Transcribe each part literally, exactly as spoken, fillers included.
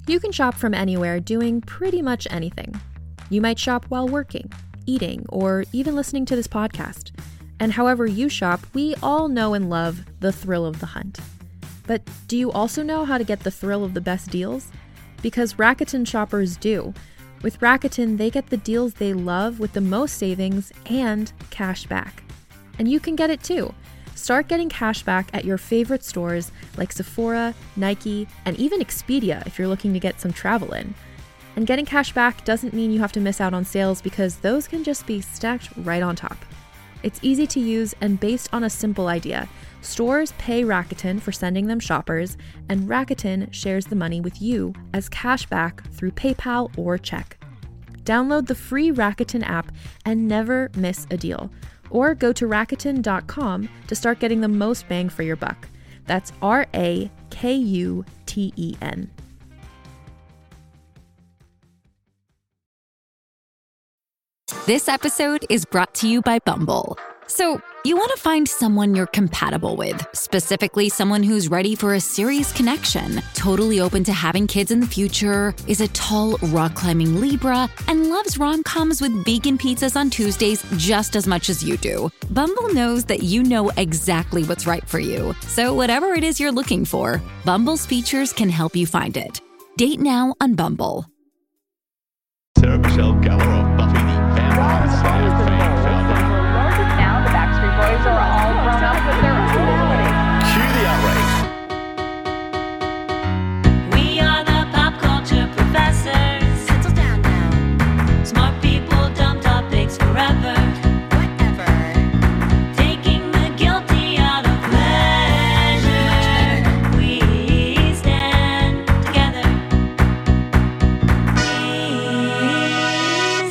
You can shop from anywhere doing pretty much anything. You might shop while working, eating, or even listening to this podcast. And however you shop, we all know and love the thrill of the hunt. But do you also know how to get the thrill of the best deals? Because Rakuten shoppers do. With Rakuten, they get the deals they love with the most savings and cash back. And you can get it too. Start getting cash back at your favorite stores like Sephora, Nike, and even Expedia if you're looking to get some travel in. And getting cash back doesn't mean you have to miss out on sales because those can just be stacked right on top. It's easy to use and based on a simple idea. Stores pay Rakuten for sending them shoppers, and Rakuten shares the money with you as cash back through PayPal or check. Download the free Rakuten app and never miss a deal. Or go to Rakuten dot com to start getting the most bang for your buck. That's R A K U T E N. This episode is brought to you by Bumble. So, you want to find someone you're compatible with, specifically someone who's ready for a serious connection, totally open to having kids in the future, is a tall, rock-climbing Libra, and loves rom-coms with vegan pizzas on Tuesdays just as much as you do. Bumble knows that you know exactly what's right for you. So whatever it is you're looking for, Bumble's features can help you find it. Date now on Bumble. Sarah Michelle Gellar of Buffy the Vampire Slayer. Now the Backstreet Boys are all grown up with their own reality. Cue the outrage. We are the pop culture professors. Settle down now. Smart people, dumb topics forever. Whatever. Taking the guilty out of pleasure. We stand together. We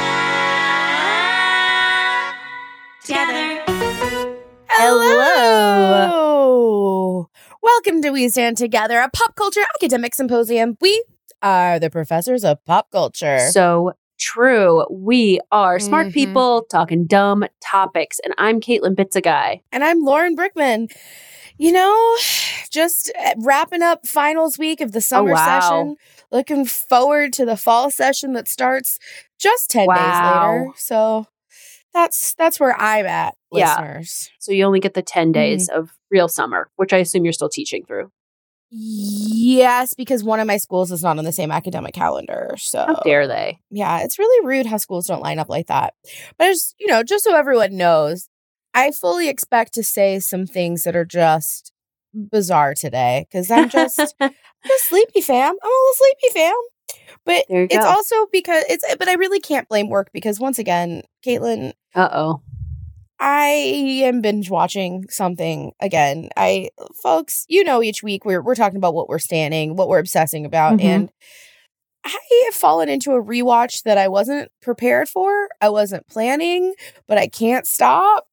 stand together. Hello. Welcome to We Stand Together, a pop culture academic symposium. We are the professors of pop culture. So true. We are smart Mhm. people talking dumb topics. And I'm Caitlin Bitzaguy. And I'm Lauren Brickman. You know, just wrapping up finals week of the summer wow. session. Looking forward to the fall session that starts just ten Wow. days later. So that's that's where I'm at, Yeah. listeners. So you only get the ten days of real summer, which I assume you're still teaching through. Yes, because one of my schools is not on the same academic calendar. So How dare they? yeah, it's really rude how schools don't line up like that. But just, you know, just so everyone knows, I fully expect to say some things that are just bizarre today because I'm just, I'm just sleepy, fam. I'm a little sleepy, fam. But There you it's go. also because it's, but I really can't blame work because once again, Caitlin, Uh-oh. I am binge watching something again. I, folks, you know, each week we're we're talking about what we're standing, what we're obsessing about, Mhm. and I have fallen into a rewatch that I wasn't prepared for. I wasn't planning, but I can't stop.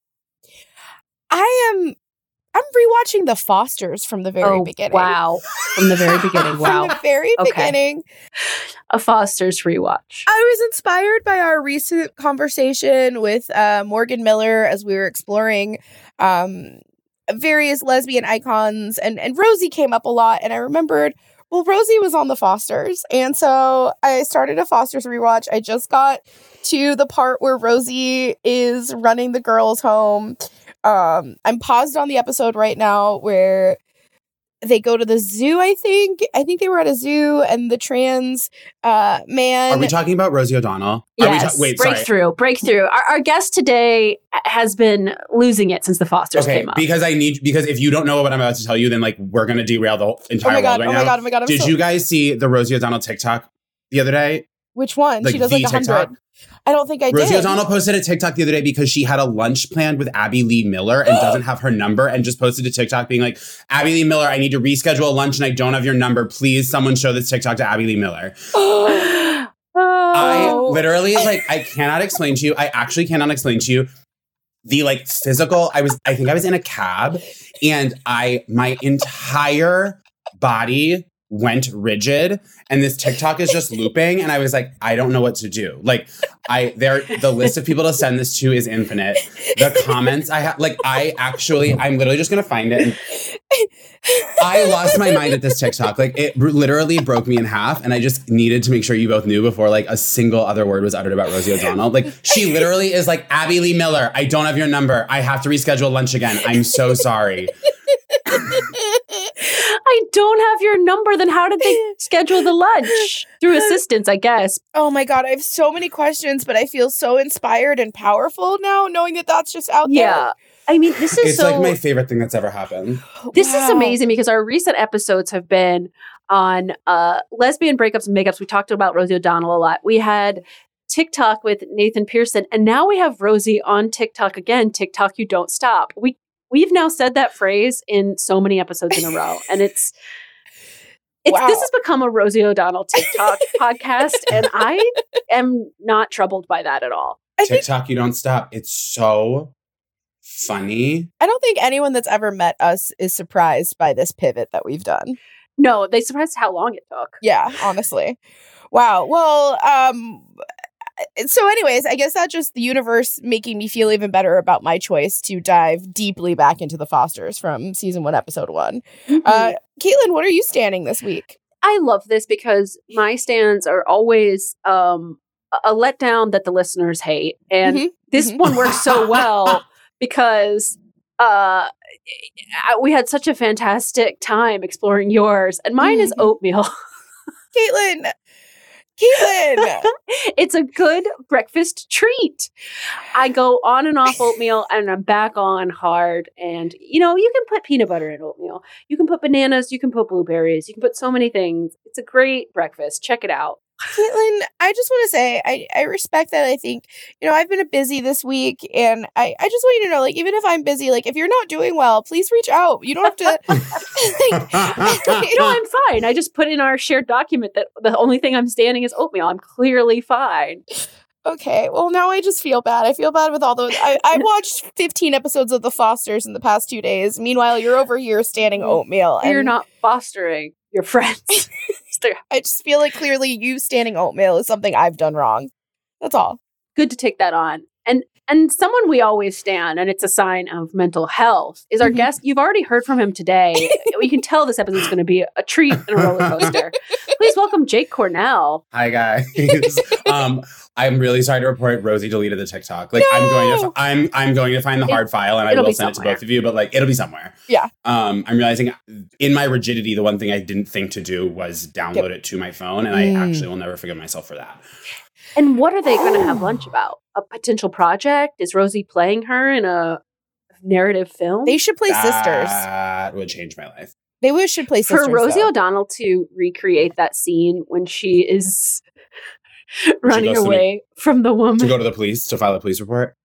I am. I'm rewatching The Fosters from the very oh, beginning. wow. From the very beginning. Wow. From the very Okay. beginning. A Foster's rewatch. I was inspired by our recent conversation with uh, Morgan Miller as we were exploring um, various lesbian icons, and, and Rosie came up a lot. And I remembered, well, Rosie was on The Fosters. And so I started a Fosters rewatch. I just got to the part where Rosie is running the girls' home. Um, I'm paused on the episode right now where they go to the zoo, I think. I think they were at a zoo, and the trans uh, man... Are we talking about Rosie O'Donnell? Are we Yes. ta- wait, sorry. breakthrough. Breakthrough. Our, our guest today has been losing it since the Fosters Okay, came up. because I need because if you don't know what I'm about to tell you, then like we're gonna derail the whole Oh entire my god, world oh right my now. god, oh my god. I'm Did so- you guys see the Rosie O'Donnell TikTok the other day? Which one? Like She does the like a hundred. TikTok? I don't think I Rosie did. O'Donnell posted a TikTok the other day because she had a lunch planned with Abby Lee Miller and doesn't have her number, and just posted a TikTok being like, Abby Lee Miller, I need to reschedule a lunch and I don't have your number. Please, someone show this TikTok to Abby Lee Miller. oh. I literally, like, I cannot explain to you. I actually cannot explain to you the, like, physical. I was, I think I was in a cab and I, my entire body went rigid and this TikTok is just looping. And I was like, I don't know what to do. Like, I, there, the list of people to send this to is infinite. The comments I have, like, I actually, I'm literally just going to find it. And I lost my mind at this TikTok. Like it r- literally broke me in half, and I just needed to make sure you both knew before like a single other word was uttered about Rosie O'Donnell. Like she literally is like, Abby Lee Miller, I don't have your number. I have to reschedule lunch again. I'm so sorry. I don't have your number. Then how did they schedule the lunch? Through assistants, I guess. Oh my God, I have so many questions, but I feel so inspired and powerful now knowing that that's just out there. Yeah. I mean, this is It's so... like my favorite thing that's ever happened. This Wow. is amazing because our recent episodes have been on uh, lesbian breakups and makeups. We talked about Rosie O'Donnell a lot. We had TikTok with Nathan Pearson, and now we have Rosie on TikTok again. TikTok, you don't stop. We we've now said that phrase in so many episodes in a row, and it's it's Wow. this has become a Rosie O'Donnell TikTok podcast, and I am not troubled by that at all. I think TikTok, you don't stop. It's so funny. I don't think anyone that's ever met us is surprised by this pivot that we've done. No, they surprised how long it took. Yeah, honestly. Wow. Well, um so anyways, I guess that's just the universe making me feel even better about my choice to dive deeply back into the Fosters from season one, episode one. Mhm. Uh Caitlin, what are you standing this week? I love this because my stands are always um, a a letdown that the listeners hate. And Mhm, this mhm. one works so well because uh, I- we had such a fantastic time exploring yours. And mine is Mhm. oatmeal. Caitlin. Caitlin. It's a good breakfast treat. I go on and off oatmeal and I'm back on hard. And, you know, you can put peanut butter in oatmeal. You can put bananas. You can put blueberries. You can put so many things. It's a great breakfast. Check it out. Caitlin, I just want to say I, I respect that. I think, you know, I've been busy this week and I, I just want you to know, like, even if I'm busy, like, if you're not doing well, please reach out. You don't have to. like, No, I'm fine. I just put in our shared document that the only thing I'm standing is oatmeal. I'm clearly fine. okay. Well, now I just feel bad. I feel bad with all those. I, I watched fifteen episodes of The Fosters in the past two days. Meanwhile, you're over here standing oatmeal. You're and not fostering your friends. I just feel like clearly you standing oatmeal is something I've done wrong. That's all. Good to take that on. And and someone we always stand, and it's a sign of mental health, is our Mhm. guest. You've already heard from him today. You can tell this episode is going to be a treat and a roller coaster. Please welcome Jake Cornell. Hi guys. um, I'm really sorry to report Rosie deleted the TikTok. Like I'm going to, No! f- I'm, I'm going to find the It- hard file and I it'll will be send it to somewhere. both of you. But like, it'll be somewhere. Yeah. Um, I'm realizing in my rigidity, the one thing I didn't think to do was download it to my phone, and I Mm. actually will never forgive myself for that. And what are they going to have lunch about? A potential project? Is Rosie playing her in a narrative film? They should play sisters. That would change my life. They would should play sisters. For Rosie though. O'Donnell to recreate that scene when she is running goes to away from the woman. To go to the police to file a police report.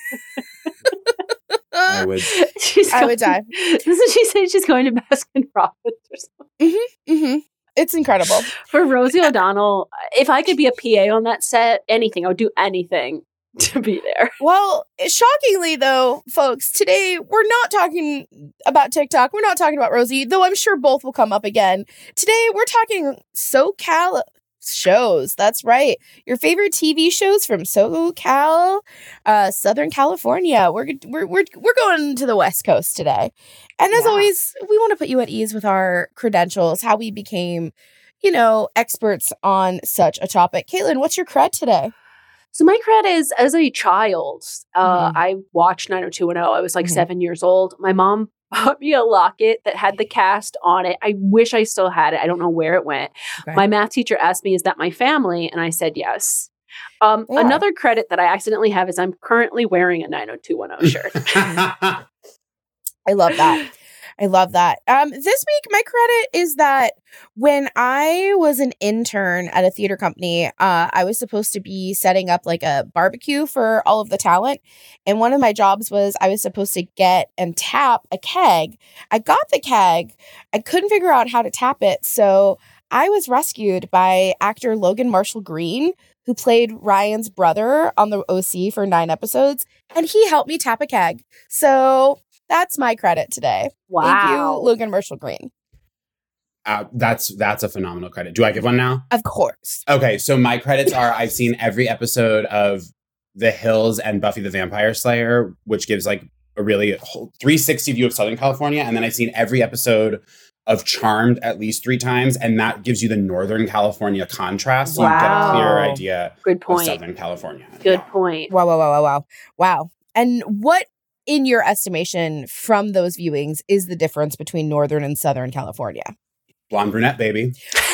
I would. She's I would going- die. Doesn't she say she's going to Baskin Robbins or something? hmm It's incredible. For Rosie O'Donnell, if I could be a P A on that set, anything, I would do anything to be there. Well, shockingly, though, folks, today we're not talking about TikTok. We're not talking about Rosie, though I'm sure both will come up again. Today, we're talking SoCal shows. That's right. Your favorite T V shows from SoCal, uh, Southern California. We're, we're, we're, we're going to the West Coast today. And as Yeah. always, we want to put you at ease with our credentials, how we became, you know, experts on such a topic. Caitlin, what's your cred today? So my cred is, as a child, uh, Mhm. I watched nine oh two one oh. I was like Mhm. seven years old. My mom bought me a locket that had the cast on it. I wish I still had it. I don't know where it went. Okay. My math teacher asked me, is that my family? And I said yes. Um, Yeah. Another credit that I accidentally have is I'm currently wearing a nine oh two one oh shirt. I love that. I love that. Um, this week, my credit is that when I was an intern at a theater company, uh, I was supposed to be setting up like a barbecue for all of the talent. And one of my jobs was I was supposed to get and tap a keg. I got the keg. I couldn't figure out how to tap it. So I was rescued by actor Logan Marshall Green, who played Ryan's brother on the O C for nine episodes. And he helped me tap a keg. So that's my credit today. Wow. Thank you, Logan Marshall Green. uh, that's that's a phenomenal credit. Do I give one now? Of course. Okay, so my credits are I've seen every episode of The Hills and Buffy the Vampire Slayer, which gives like a really whole three sixty view of Southern California. And then I've seen every episode of Charmed at least three times. And that gives you the Northern California contrast. So Wow. you get a clearer idea Good point. of Southern California. Good Yeah. point. Wow, wow, wow, wow, wow. Wow. And what, in your estimation, from those viewings, is the difference between Northern and Southern California? Blonde brunette, baby.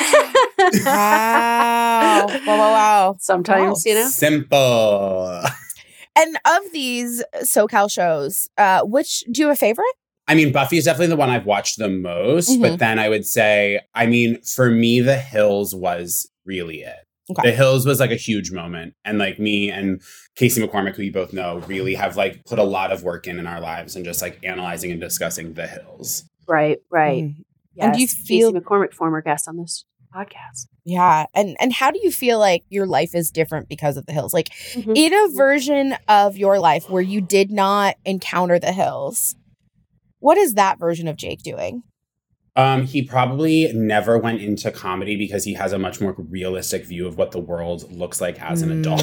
Wow. Wow, wow, wow. Sometimes, Wow. you know. Simple. And of these SoCal shows, uh, which do you have a favorite? I mean, Buffy is definitely the one I've watched the most, Mhm. but then I would say, I mean, for me, The Hills was really it. Okay. The Hills was like a huge moment. And like me and Casey McCormick, who you both know, really have like put a lot of work in in our lives and just like analyzing and discussing The Hills. Right, right. Mm. And do you Yes, feel- Casey McCormick, former guest on this podcast? Yeah. And and how do you feel like your life is different because of the hills? Like Mhm. in a version of your life where you did not encounter the hills, what is that version of Jake doing? Um, he probably never went into comedy because he has a much more realistic view of what the world looks like as an Mm. adult.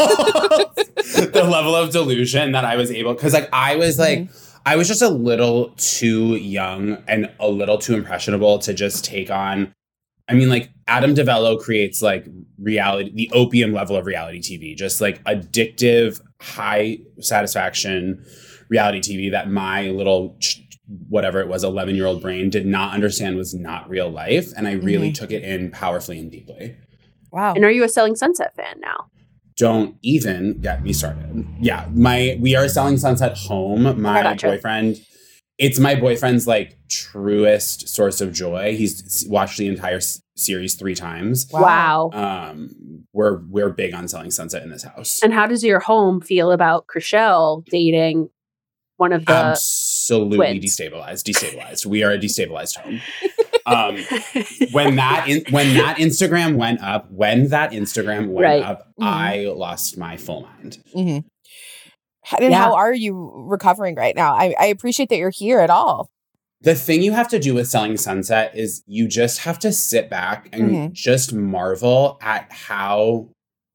The level of delusion that I was able, because like I was like, I was just a little too young and a little too impressionable to just take on. I mean, like Adam DeVello creates like reality, the opium level of reality T V, just like addictive, high satisfaction reality T V that my little ch- whatever it was, eleven year old brain did not understand was not real life. And I really Mhm. took it in powerfully and deeply. Wow. And are you a Selling Sunset fan now? Don't even get me started. Yeah, my we are Selling Sunset home. My Gotcha. boyfriend, it's my boyfriend's like truest source of joy. He's watched the entire s- series three times. Wow. Um, we're we're big on Selling Sunset in this house. And how does your home feel about Chrishell dating one of the Absolutely twins. destabilized. Destabilized. We are a destabilized home. Um, when that in, when that Instagram went up, when that Instagram went Right. up, Mhm. I lost my full mind. Mm-hmm. And Yeah. how are you recovering right now? I, I appreciate that you're here at all. The thing you have to do with Selling Sunset is you just have to sit back and Mhm. just marvel at how.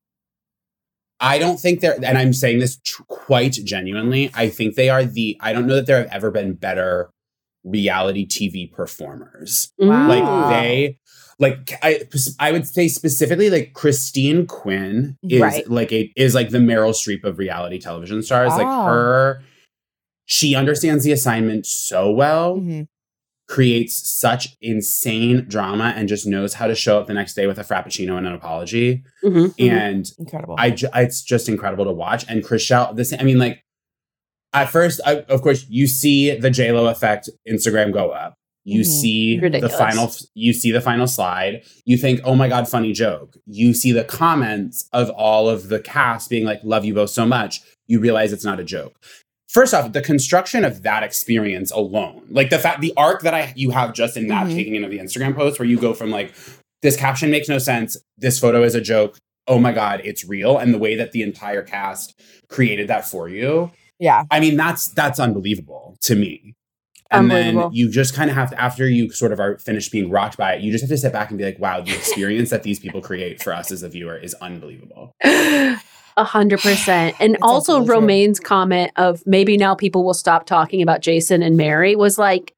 I don't think they're, and I'm saying this tr- quite genuinely, I think they are the, I don't know that there have ever been better reality T V performers. Mm. Like they, like I, I would say specifically like Christine Quinn is Right. like a, is like the Meryl Streep of reality television stars. Like Wow. her, she understands the assignment so well. Mhm. Creates such insane drama and just knows how to show up the next day with a frappuccino and an apology. Mhm, mhm. And Incredible. I, ju- it's just incredible to watch. And Chrishell, this, I mean, like at first, I, of course, you see the J Lo effect Instagram go up. You Mhm. see Ridiculous. the final, you see the final slide. You think, oh my God, funny joke. You see the comments of all of the cast being like, love you both so much. You realize it's not a joke. First off, the construction of that experience alone, like the fact, the arc that I you have just in that Mhm. taking in of the Instagram post, where you go from like, this caption makes no sense, this photo is a joke, oh my God, it's real, and the way that the entire cast created that for you, yeah. I mean, that's that's unbelievable to me. And then Unbelievable. you just kind of have to, after you sort of are finished being rocked by it, you just have to sit back and be like, wow, the experience that these people create for us as a viewer is unbelievable. A hundred percent. And It's also absolutely true. Romaine's comment of maybe now people will stop talking about Jason and Mary was like,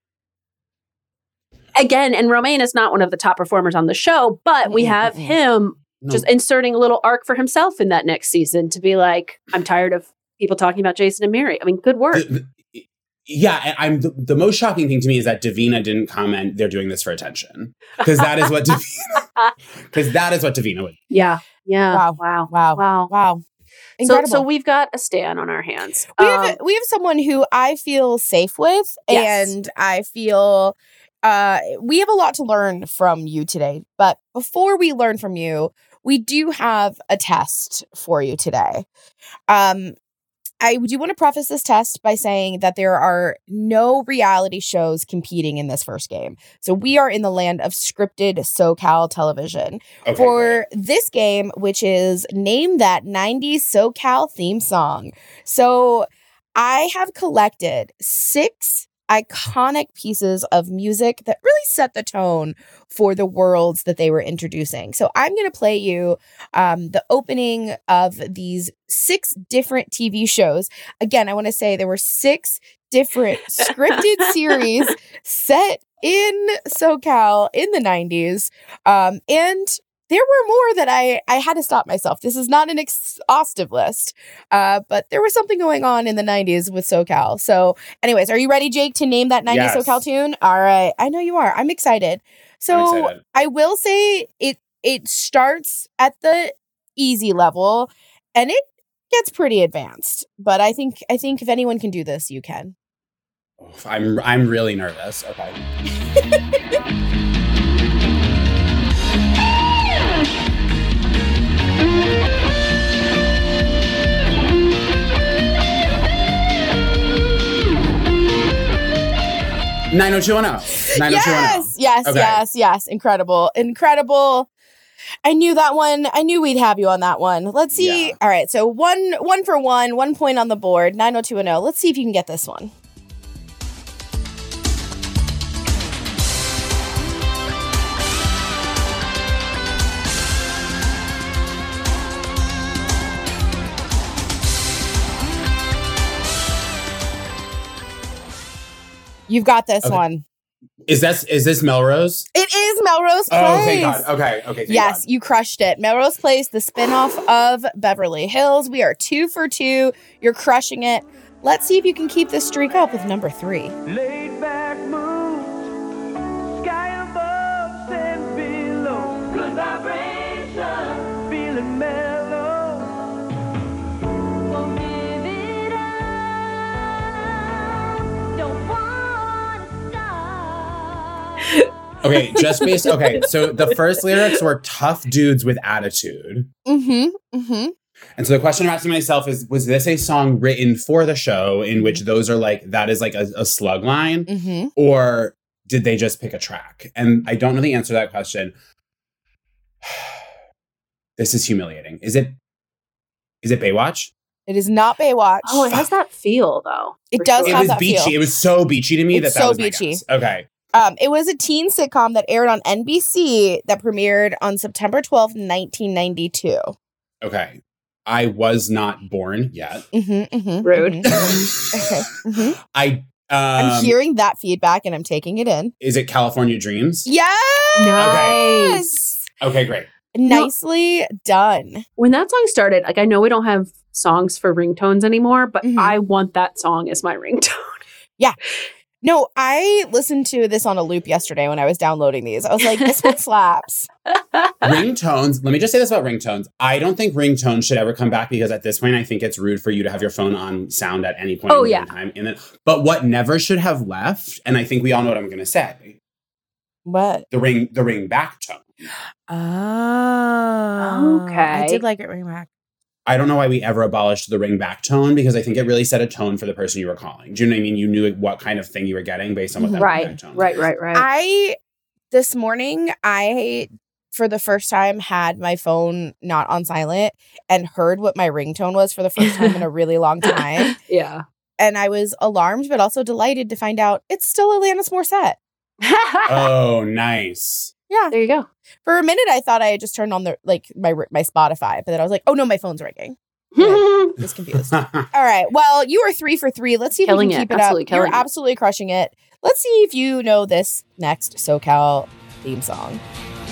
again, and Romaine is not one of the top performers on the show, but we Mm-mm, have mm-mm. him No. just inserting a little arc for himself in that next season to be like, I'm tired of people talking about Jason and Mary. I mean, good work. The- the- yeah, and I'm the, the most shocking thing to me is that Davina didn't comment. They're doing this for attention because that is what Davina because that is what Davina would. Yeah. Yeah. Wow. Wow. Wow. Wow. Wow. So, Incredible. so we've got a Stan on our hands. we Um, have we have someone who I feel safe with, Yes. and I feel uh, we have a lot to learn from you today. But before we learn from you, we do have a test for you today. Um, I do want to preface this test by saying that there are no reality shows competing in this first game. So we are in the land of scripted SoCal television. Okay, For this game, which is Name That nineties SoCal Theme Song. So I have collected six iconic pieces of music that really set the tone for the worlds that they were introducing. So I'm going to play you um, the opening of these six different T V shows. Again, I want to say there were six different scripted series set in SoCal in the nineties. Um, and there were more that I, I had to stop myself. This is not an exhaustive list, uh, but there was something going on in the nineties with SoCal. So anyways, are you ready, Jake, to name that nineties Yes. SoCal tune? All right. I know you are. I'm excited. So I'm excited. I will say it it starts at the easy level and it gets pretty advanced. But I think I think if anyone can do this, you can. Oof, I'm I'm really nervous. Okay. nine oh two one oh. nine oh two one oh. Yes, yes, Okay. yes, yes. Incredible. Incredible. I knew that one. I knew we'd have you on that one. Let's see. Yeah. All right. So one one for one, one point on the board. nine oh two one oh. Let's see if you can get this one. You've got this Okay. one. Is that is this Melrose? It is Melrose Place. Oh, thank God. Okay, okay. Thank Yes, God. you crushed it. Melrose Place, the spinoff of Beverly Hills. We are two for two. You're crushing it. Let's see if you can keep this streak up with number three. Laid back mood, sky above, sand below. Good vibration, feeling mellow. Won't give it up, don't wanna stop. Okay, just based. Okay, so the first lyrics were tough dudes with attitude. Mm-hmm. Mm-hmm. And so the question I'm asking myself is, was this a song written for the show in which those are like, that is like a, a slug line? Mm-hmm. Or did they just pick a track? And I don't know the answer to that question. This is humiliating. Is it, is it Baywatch? It is not Baywatch. Oh, it has that feel though. It for does It have was that beachy. feel. It was so beachy to me It's that that so was my beachy. guess. Okay. Um, it was a teen sitcom that aired on N B C that premiered on September twelfth, nineteen ninety-two. Okay. I was not born yet. Mm-hmm, mm-hmm, Rude. mm-hmm. Okay. Mhm. I, um, I'm hearing that feedback and I'm taking it in. is it California Dreams? Yes! Nice. Okay, great. Nicely done. When that song started, like I know we don't have songs for ringtones anymore, but Mhm. I want that song as my ringtone. No, I listened to this on a loop yesterday when I was downloading these. I was like, this one slaps. Ringtones, let me just say this about ringtones. I don't think ringtones should ever come back because at this point, I think it's rude for you to have your phone on sound at any point Oh, in yeah. time. And then, but what never should have left, and I think we all know what I'm going to say, What? the ring, the ring back tone. Oh. Okay. I did like it ring back. I don't know why we ever abolished the ring back tone because I think it really set a tone for the person you were calling. Do you know what I mean? You knew what kind of thing you were getting based on what that ring Right, back tone right, was. right, right. I, this morning, I, for the first time, had my phone not on silent and heard what my ringtone was for the first time in a really long time. yeah. And I was alarmed, but also delighted to find out it's still Alanis Morissette. Oh, nice. Yeah. There you go. For a minute, I thought I had just turned on the like my my Spotify, but then I was like, oh no, my phone's ringing. I was confused. All right. Well, you are three for three. Let's see if Killing you can it. keep it Absolutely up. You're killing it. absolutely crushing it. Let's see if you know this next SoCal theme song.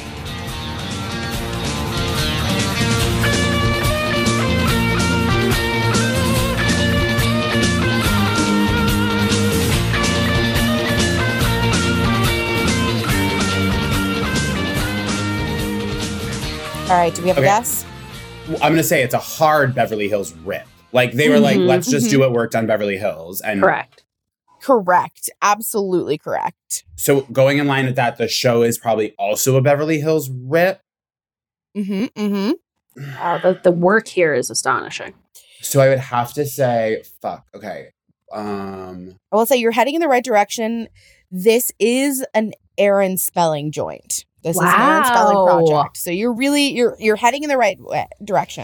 All right. Do we have Okay. a guess? I'm going to say it's a hard Beverly Hills rip. Like they were like, Mhm, let's just mhm. do what worked on Beverly Hills. And Correct. Correct. Absolutely correct. so going in line with that, the show is probably also a Beverly Hills rip. Mm-hmm. Mm-hmm. Wow, the, the work here is astonishing. So I would have to say, fuck. Okay. Um, I will say you're heading in the right direction. This is an Aaron Spelling joint. This is an Aaron Spelling Wow. project. So you're really you're you're heading in the right way, direction.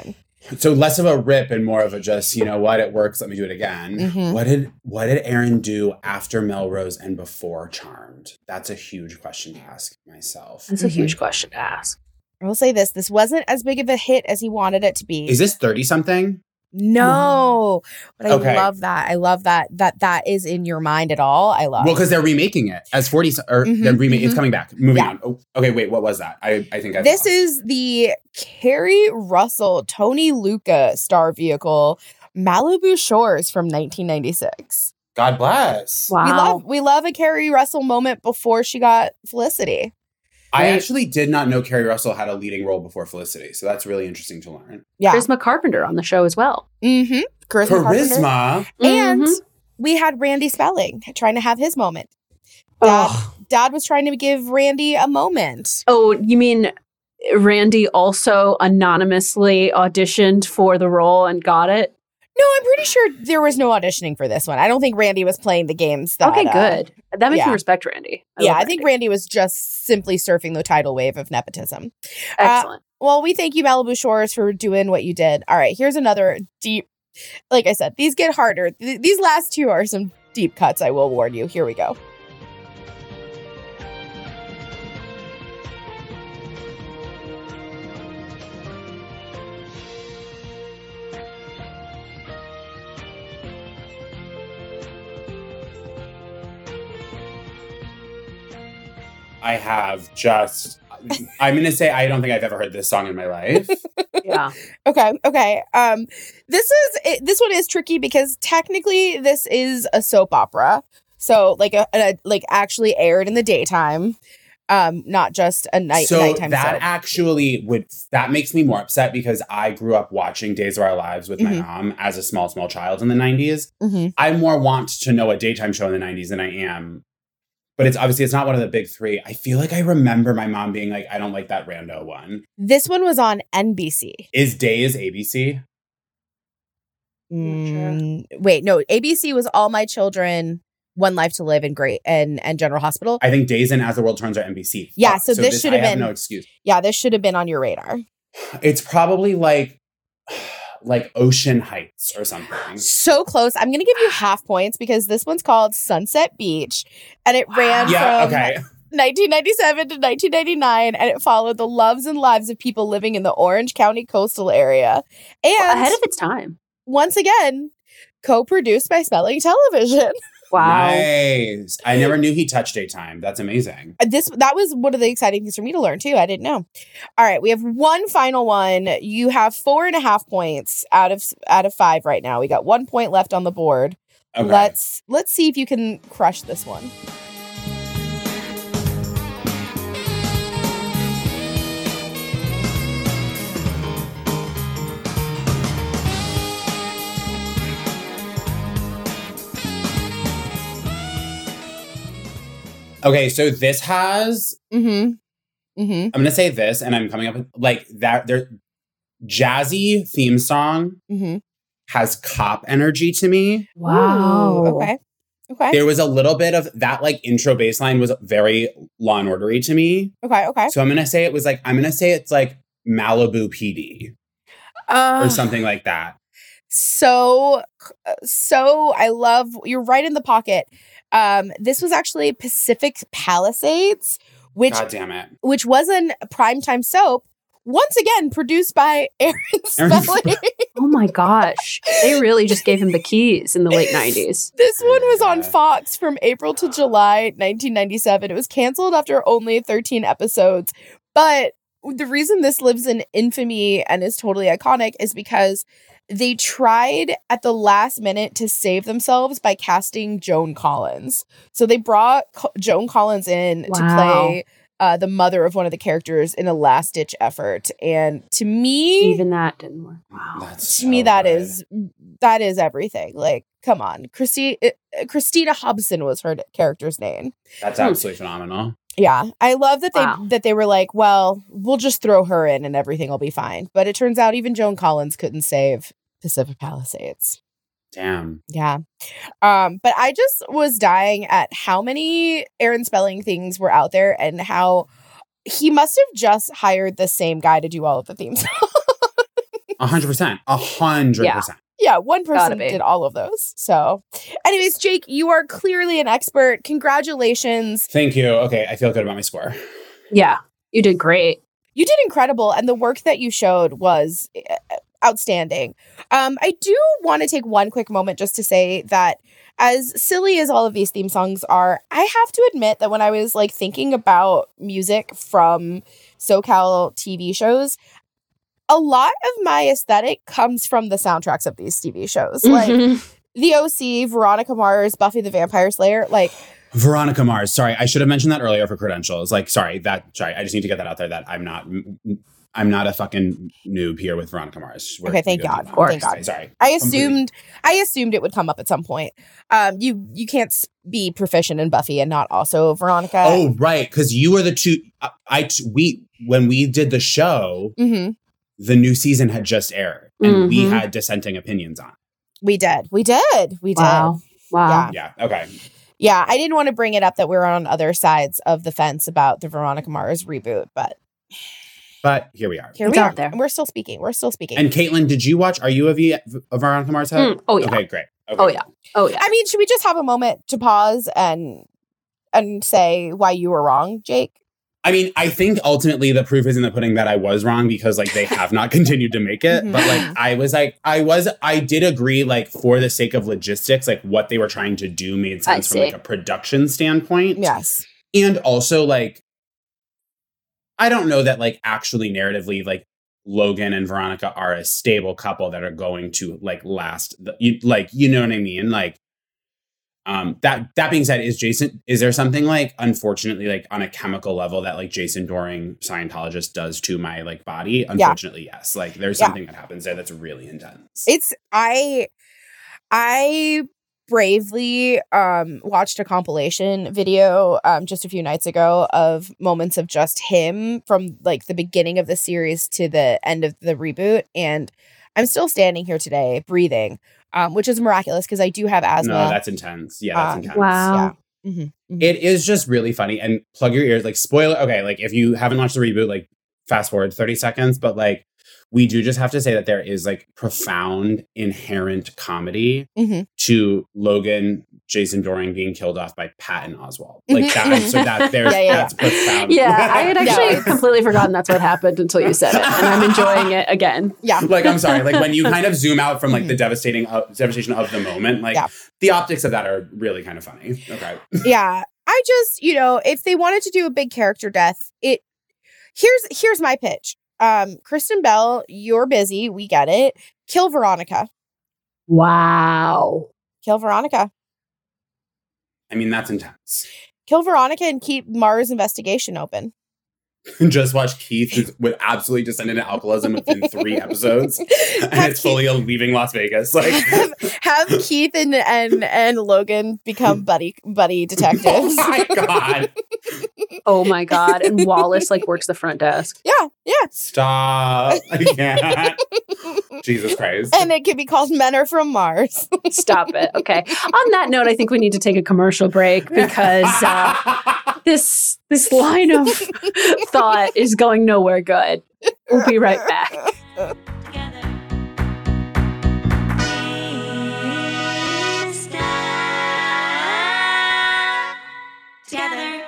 So less of a rip and more of a just, you know what, it works, let me do it again. Mhm. What did what did Aaron do after Melrose and before Charmed? That's a huge question to ask myself. That's a huge question to ask. I will say this. This wasn't as big of a hit as he wanted it to be. Is this thirty-something? No. But I Okay. love that. I love that that that is in your mind at all. I love Well, because they're remaking it as forty, or Mhm, they're remake. It's mhm. coming back. Moving Yeah. on. Oh, okay, wait, what was that? I, I think I This is the Carrie Russell, Tony Luca star vehicle, Malibu Shores from nineteen ninety-six. God bless. Wow. We love we love a Carrie Russell moment before she got Felicity. I Right. actually did not know Carrie Russell had a leading role before Felicity, so that's really interesting to learn. Yeah. Charisma Carpenter on the show as well. Mm-hmm. Charisma. Carpenter. Charisma. And Mhm. we had Randy Spelling trying to have his moment. Dad, Oh. Dad was trying to give Randy a moment. Oh, you mean Randy also anonymously auditioned for the role and got it? No, I'm pretty sure there was no auditioning for this one. I don't think Randy was playing the games. That, Okay, uh, good. That makes yeah. me respect Randy. I yeah, love I think Randy was just simply surfing the tidal wave of nepotism. Excellent. Well, we thank you, Malibu Shores, for doing what you did. All right, here's another deep, like I said, these get harder. Th- these last two are some deep cuts, I will warn you. Here we go. I have just, I'm going to say I don't think I've ever heard this song in my life. yeah. Okay, okay. Um, this is it, this one is tricky because technically this is a soap opera, so like a, a like actually aired in the daytime, um, not just a night so nighttime that soap. actually would, that makes me more upset because I grew up watching Days of Our Lives with my Mhm. mom as a small, small child in the nineties. Mm-hmm. I more want to know a daytime show in the nineties than I am. But it's obviously, it's not one of the big three. I feel like I remember my mom being like, I don't like that rando one. This one was on N B C. Is Days A B C? Mm, wait, no, A B C was All My Children, One Life to Live, and Great and and General Hospital. I think Days and As the World Turns are N B C. Yeah, Fuck. so this should have I been- no excuse. Yeah, this should have been on your radar. It's probably like, like Ocean Heights or something. So close. I'm gonna give you half points because this one's called Sunset Beach, and it ran Yeah, from okay. nineteen ninety-seven to nineteen ninety-nine, and it followed the loves and lives of people living in the Orange County coastal area. And Ahead of its time. once again, co-produced by Spelling Television. Wow. Nice. I never knew he touched daytime. That's amazing. This that was one of the exciting things for me to learn too. I didn't know. All right, we have one final one. You have four and a half points out of out of five right now. We got one point left on the board. Okay. Let's let's see if you can crush this one. Okay, so this has, Mm-hmm. Mm-hmm. I'm going to say this, and I'm coming up with like that. Their jazzy theme song Mm-hmm. has cop energy to me. Wow. Okay. Okay. There was a little bit of that, like intro bass line was very Law and Ordery to me. Okay. Okay. So I'm going to say it was like, I'm going to say it's like Malibu P D Uh, or something like that. So, so I love, you're right in the pocket. Um, this was actually Pacific Palisades, which God damn it. which was a primetime soap. Once again, produced by Aaron Aaron Spelling. Oh my gosh. They really just gave him the keys in the late nineties. This one was on Yeah. Fox from April to July nineteen ninety-seven. It was canceled after only thirteen episodes. But the reason this lives in infamy and is totally iconic is because they tried at the last minute to save themselves by casting Joan Collins. So they brought Co- Joan Collins in to Wow. play uh, the mother of one of the characters in a last ditch effort. And to me, Even that didn't work. Wow. That's to me, so that good. is that is everything. Like, come on, Christi- uh, Christina Hobson was her character's name. That's Hmm. absolutely phenomenal. Yeah, I love that they Wow. that they were like, well, we'll just throw her in and everything will be fine. But it turns out even Joan Collins couldn't save Pacific Palisades. Damn. Yeah. Um, but I just was dying at how many Aaron Spelling things were out there and how he must have just hired the same guy to do all of the themes. A hundred percent. A hundred percent. Yeah, one person Gotta be. did all of those. So, anyways, Jake, you are clearly an expert. Congratulations. Thank you. Okay, I feel good about my score. Yeah, you did great. You did incredible, and the work that you showed was uh, outstanding. Um, I do want to take one quick moment just to say that as silly as all of these theme songs are, I have to admit that when I was like thinking about music from SoCal T V shows, a lot of my aesthetic comes from the soundtracks of these T V shows. Like The O C, Veronica Mars, Buffy the Vampire Slayer, like Veronica Mars. Sorry, I should have mentioned that earlier for credentials. Like, sorry, that sorry, I just need to get that out there that I'm not I'm not a fucking noob here with Veronica Mars. We're okay, thank good God. to move on. Thank God. Okay, sorry. I Completely. assumed I assumed it would come up at some point. Um, you you can't s- be proficient in Buffy and not also Veronica. Oh, right, because you were the two. I, I we when we did the show, Mm-hmm. the new season had just aired, and we Mhm. had dissenting opinions on. We did. We did. We did. Wow. Wow. Yeah. Yeah. Okay. Yeah, I didn't want to bring it up that we were on other sides of the fence about the Veronica Mars reboot, but But here we are. here It's we out are. there. And we're still speaking. We're still speaking. And Caitlin, did you watch? Are you a, v, a Veronica Mars head? Mm, oh, yeah. Okay, great. Okay. Oh, yeah. Oh, yeah. I mean, should we just have a moment to pause and and say why you were wrong, Jake? I mean, I think ultimately the proof is in the pudding that I was wrong because like they have not continued to make it. But like I was like, I was, I did agree like for the sake of logistics, like what they were trying to do made I sense from see. like a production standpoint. Yes. And also like, I don't know that like actually narratively, like Logan and Veronica are a stable couple that are going to like last, the, you, like, you know what I mean? Like, Um, that that being said, is Jason, is there something like, unfortunately, like on a chemical level that like Jason Doring, Scientologist, does to my like body? Unfortunately, yes. Like there's Yeah. something that happens there that's really intense. It's I I bravely um watched a compilation video um just a few nights ago of moments of just him from like the beginning of the series to the end of the reboot, and I'm still standing here today breathing, um which is miraculous because I do have asthma. No, that's intense. Yeah, that's Um, intense. Wow. Yeah. Mm-hmm. It is just really funny. And plug your ears, like spoiler. Okay, like if you haven't watched the reboot, like fast forward thirty seconds. But like we do just have to say that there is like profound inherent comedy Mm-hmm. to Logan, Jason Doring being killed off by Patton Oswalt. Like Mhm, that. mhm. So that there's Yeah, yeah, that's profound. Yeah, I had actually Yeah. completely forgotten that's what happened until you said it, and I'm enjoying it again. Yeah. Like, I'm sorry, like when you kind of zoom out from like the devastating uh, devastation of the moment, like Yeah. the optics of that are really kind of funny. Okay. Yeah. I just, you know, if they wanted to do a big character death, it here's here's my pitch. Um, Kristen Bell, you're busy. We get it. Kill Veronica. Wow. Kill Veronica. I mean, that's intense. Kill Veronica and keep Mars investigation open. Just watch Keith, who would absolutely descend into alcoholism within three episodes, and Have it's fully leaving Las Vegas. Like, have, have Keith and, and and Logan become buddy buddy detectives. oh my god, Oh my god. And Wallace like works the front desk. Yeah, yeah. stop! I can't. Jesus Christ. And it could be called Men Are From Mars. Stop it. Okay. On that note, I think we need to take a commercial break because uh, this this line of thought is going nowhere good. We'll be right back. Together. We stand together.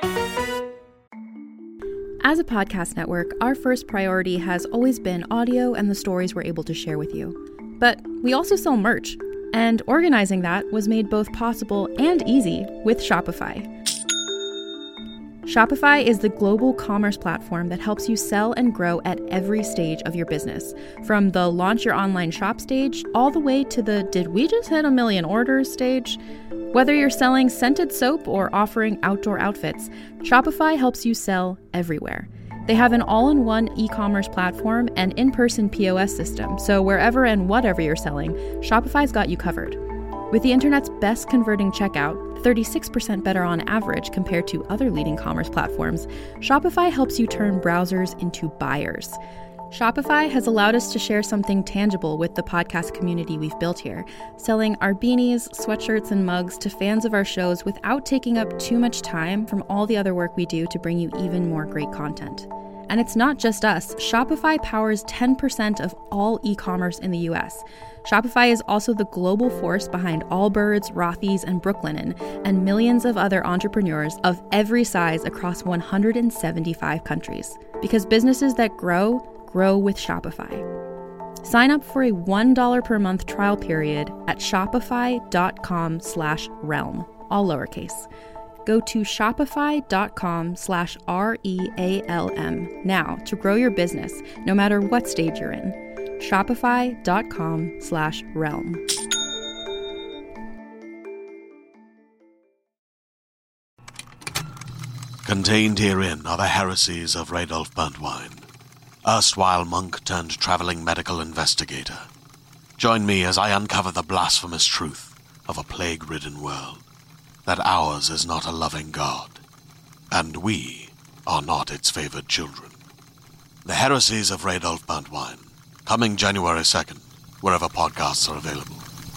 As a podcast network, our first priority has always been audio and the stories we're able to share with you. But we also sell merch, and organizing that was made both possible and easy with Shopify. Shopify is the global commerce platform that helps you sell and grow at every stage of your business, from the launch your online shop stage all the way to the did we just hit a million orders stage. Whether you're selling scented soap or offering outdoor outfits, Shopify helps you sell everywhere. They have an all-in-one e-commerce platform and in-person P O S system, so wherever and whatever you're selling, Shopify's got you covered. With the internet's best converting checkout, thirty-six percent better on average compared to other leading commerce platforms, Shopify helps you turn browsers into buyers. Shopify has allowed us to share something tangible with the podcast community we've built here, selling our beanies, sweatshirts, and mugs to fans of our shows without taking up too much time from all the other work we do to bring you even more great content. And it's not just us. Shopify powers ten percent of all e-commerce in the U S. Shopify is also the global force behind Allbirds, Rothy's, and Brooklinen, and millions of other entrepreneurs of every size across one hundred seventy-five countries. Because businesses that grow, grow with Shopify. Sign up for a one dollar per month trial period at shopify.com slash realm, all lowercase. Go to shopify.com slash R E A L M now to grow your business, no matter what stage you're in. Shopify.com slash realm. Contained herein are the heresies of Radolf Burntwine, erstwhile monk turned traveling medical investigator. Join me as I uncover the blasphemous truth of a plague-ridden world, that ours is not a loving God, and we are not its favored children. The heresies of Radolf Burntwine, coming January second, wherever podcasts are available.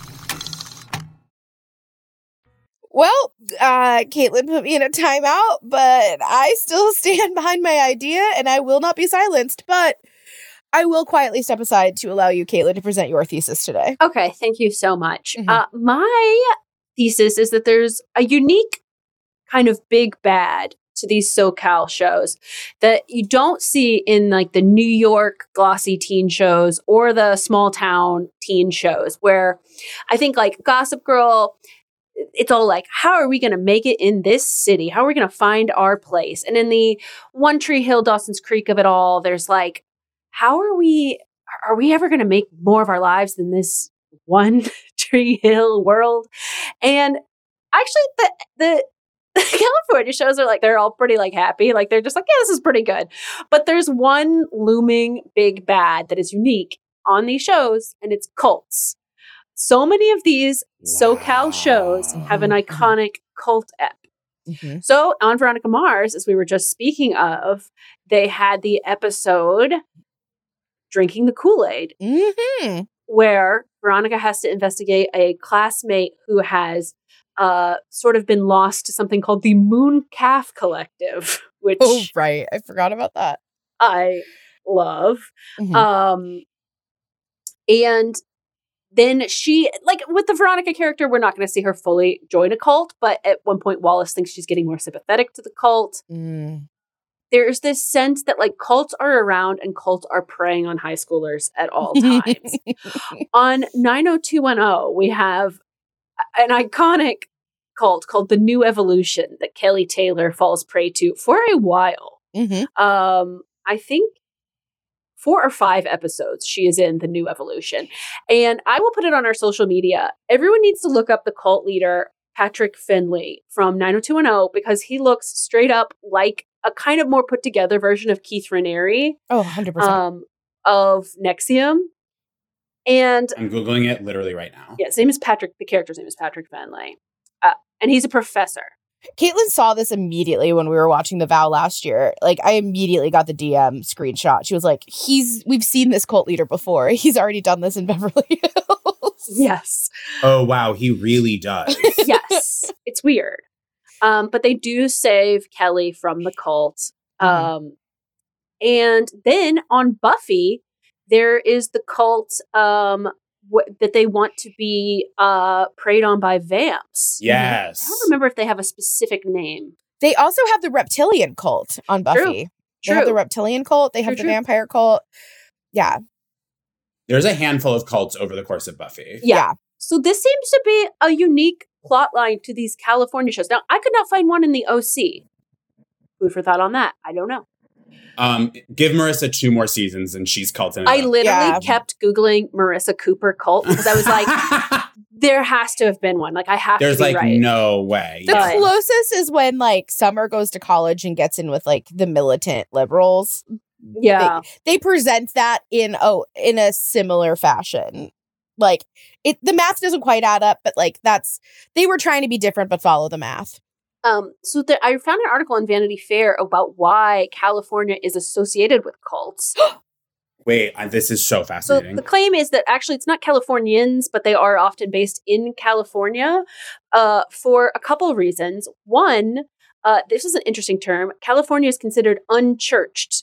Well, uh, Caitlin put me in a timeout, but I still stand behind my idea and I will not be silenced, but I will quietly step aside to allow you, Caitlin, to present your thesis today. Okay, thank you so much. Mhm. Uh, my thesis is that there's a unique kind of big bad to these SoCal shows that you don't see in like the New York glossy teen shows or the small town teen shows, where I think like Gossip Girl, it's all like, how are we going to make it in this city? How are we going to find our place? And in the One Tree Hill, Dawson's Creek of it all, there's like, how are we, are we ever going to make more of our lives than this One Tree Hill world? And actually the, the, the California shows are like, they're all pretty like happy. Like they're just like, yeah, this is pretty good. But there's one looming big bad that is unique on these shows, and it's cults. So many of these Wow. SoCal shows have an Mhm. iconic cult ep. Mhm. So on Veronica Mars, as we were just speaking of, they had the episode Drinking the Kool-Aid, Mm-hmm. where Veronica has to investigate a classmate who has uh, sort of been lost to something called the Moon Calf Collective, which Oh, right. I forgot about that. I love. Mhm. Um, and then she, like with the Veronica character, we're not going to see her fully join a cult, but at one point Wallace thinks she's getting more sympathetic to the cult. Mm. There's this sense that like cults are around and cults are preying on high schoolers at all times. On nine oh two one oh, we have an iconic cult called the New Evolution that Kelly Taylor falls prey to for a while. Mhm. Um, I think four or five episodes she is in the New Evolution. And I will put it on our social media. Everyone needs to look up the cult leader, Patrick Finley from nine oh two one oh, because he looks straight up like a kind of more put together version of Keith Raniere Oh, one hundred percent. um, of N X I V M. And I'm Googling it literally right now. yeah, his name is Patrick. The character's name is Patrick Finley. Uh, and he's a professor. Caitlin saw this immediately when we were watching The Vow last year. Like, I immediately got the D M screenshot. She was like, "He's we've seen this cult leader before. He's already done this in Beverly Hills." Yes. Oh, wow. He really does. Yes. It's weird. Um, but they do save Kelly from the cult. Um, and then on Buffy, there is the cult um, w- that they want to be uh, preyed on by vamps. Yes. I don't remember if they have a specific name. They also have the reptilian cult on Buffy. True. They have the True. reptilian cult. They have True, the true. vampire cult. Yeah. There's a handful of cults over the course of Buffy. Yeah. Yeah. So this seems to be a unique plot line to these California shows. Now, I could not find one in the O C. Food for thought on that. I don't know. Um, give Marissa two more seasons and she's culting it I up. literally Yeah. kept Googling Marissa Cooper cult because I was like, there has to have been one. Like, I have There's to be like right. no way. The But- closest is when like Summer goes to college and gets in with like the militant liberals. Yeah. They present that in oh in a similar fashion. Like it the math doesn't quite add up, but like that's they were trying to be different but follow the math. Um, so there, I found an article in Vanity Fair about why California is associated with cults. Wait, I, this is so So fascinating. the claim is that actually it's not Californians, but they are often based in California uh, for a couple of reasons. One, uh, this is an interesting term. California is considered unchurched. It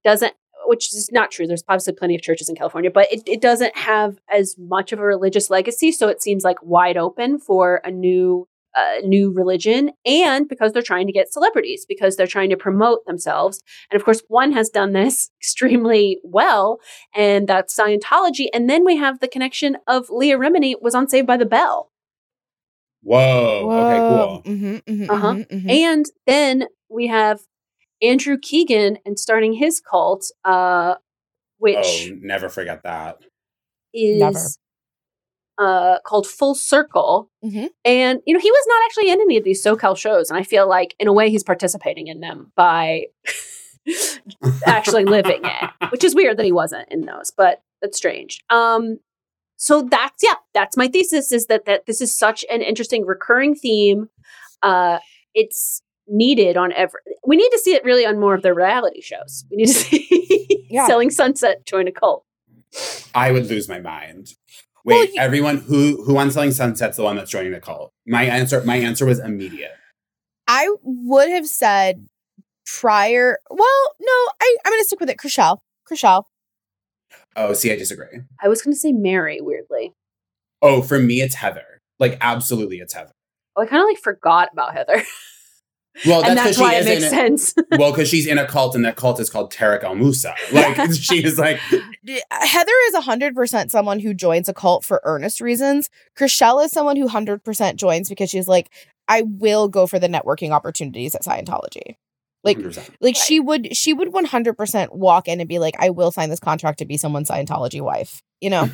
doesn't, which is not true. There's obviously plenty of churches in California, but it, it doesn't have as much of a religious legacy. So it seems like wide open for a new uh, new religion. And because they're trying to get celebrities, because they're trying to promote themselves. And of course, one has done this extremely well, and that's Scientology. And then we have the connection of Leah Remini was on Saved by the Bell. Whoa. Whoa. Okay, cool. Mm-hmm, mm-hmm, Uh-huh. mm-hmm, mm-hmm. And then we have Andrew Keegan and starting his cult, uh, which Oh, never forget that. is Never. uh, called Full Circle. Mm-hmm. And, you know, he was not actually in any of these SoCal shows. And I feel like, in a way, he's participating in them by actually living it, which is weird that he wasn't in those, but that's strange. Um, so that's, yeah, that's my thesis, is that, that this is such an interesting recurring theme. Uh, it's needed on every, we need to see it really on more of their reality shows. We need to see Yeah. Selling Sunset join a cult. I would lose my mind. Wait, Well, you- everyone who who on Selling Sunset's the one that's joining the cult? My answer, my answer was immediate. I would have said prior. Well, no, I, I'm going to stick with it. Chrishell. Chrishell. Oh, see, I disagree. I was going to say Mary, weirdly. Oh, for me, it's Heather. Like, absolutely, it's Heather. Oh, I kind of like forgot about Heather. Well, that's and that's because she why it is makes in sense. it. Well, because she's in a cult, and that cult is called Tarek El Moussa. Like, she is like, Heather is one hundred percent someone who joins a cult for earnest reasons. Chrishell is someone who one hundred percent joins because she's like, I will go for the networking opportunities at Scientology. Like, one hundred percent. like she would, she would one hundred percent walk in and be like, I will sign this contract to be someone's Scientology wife. You know?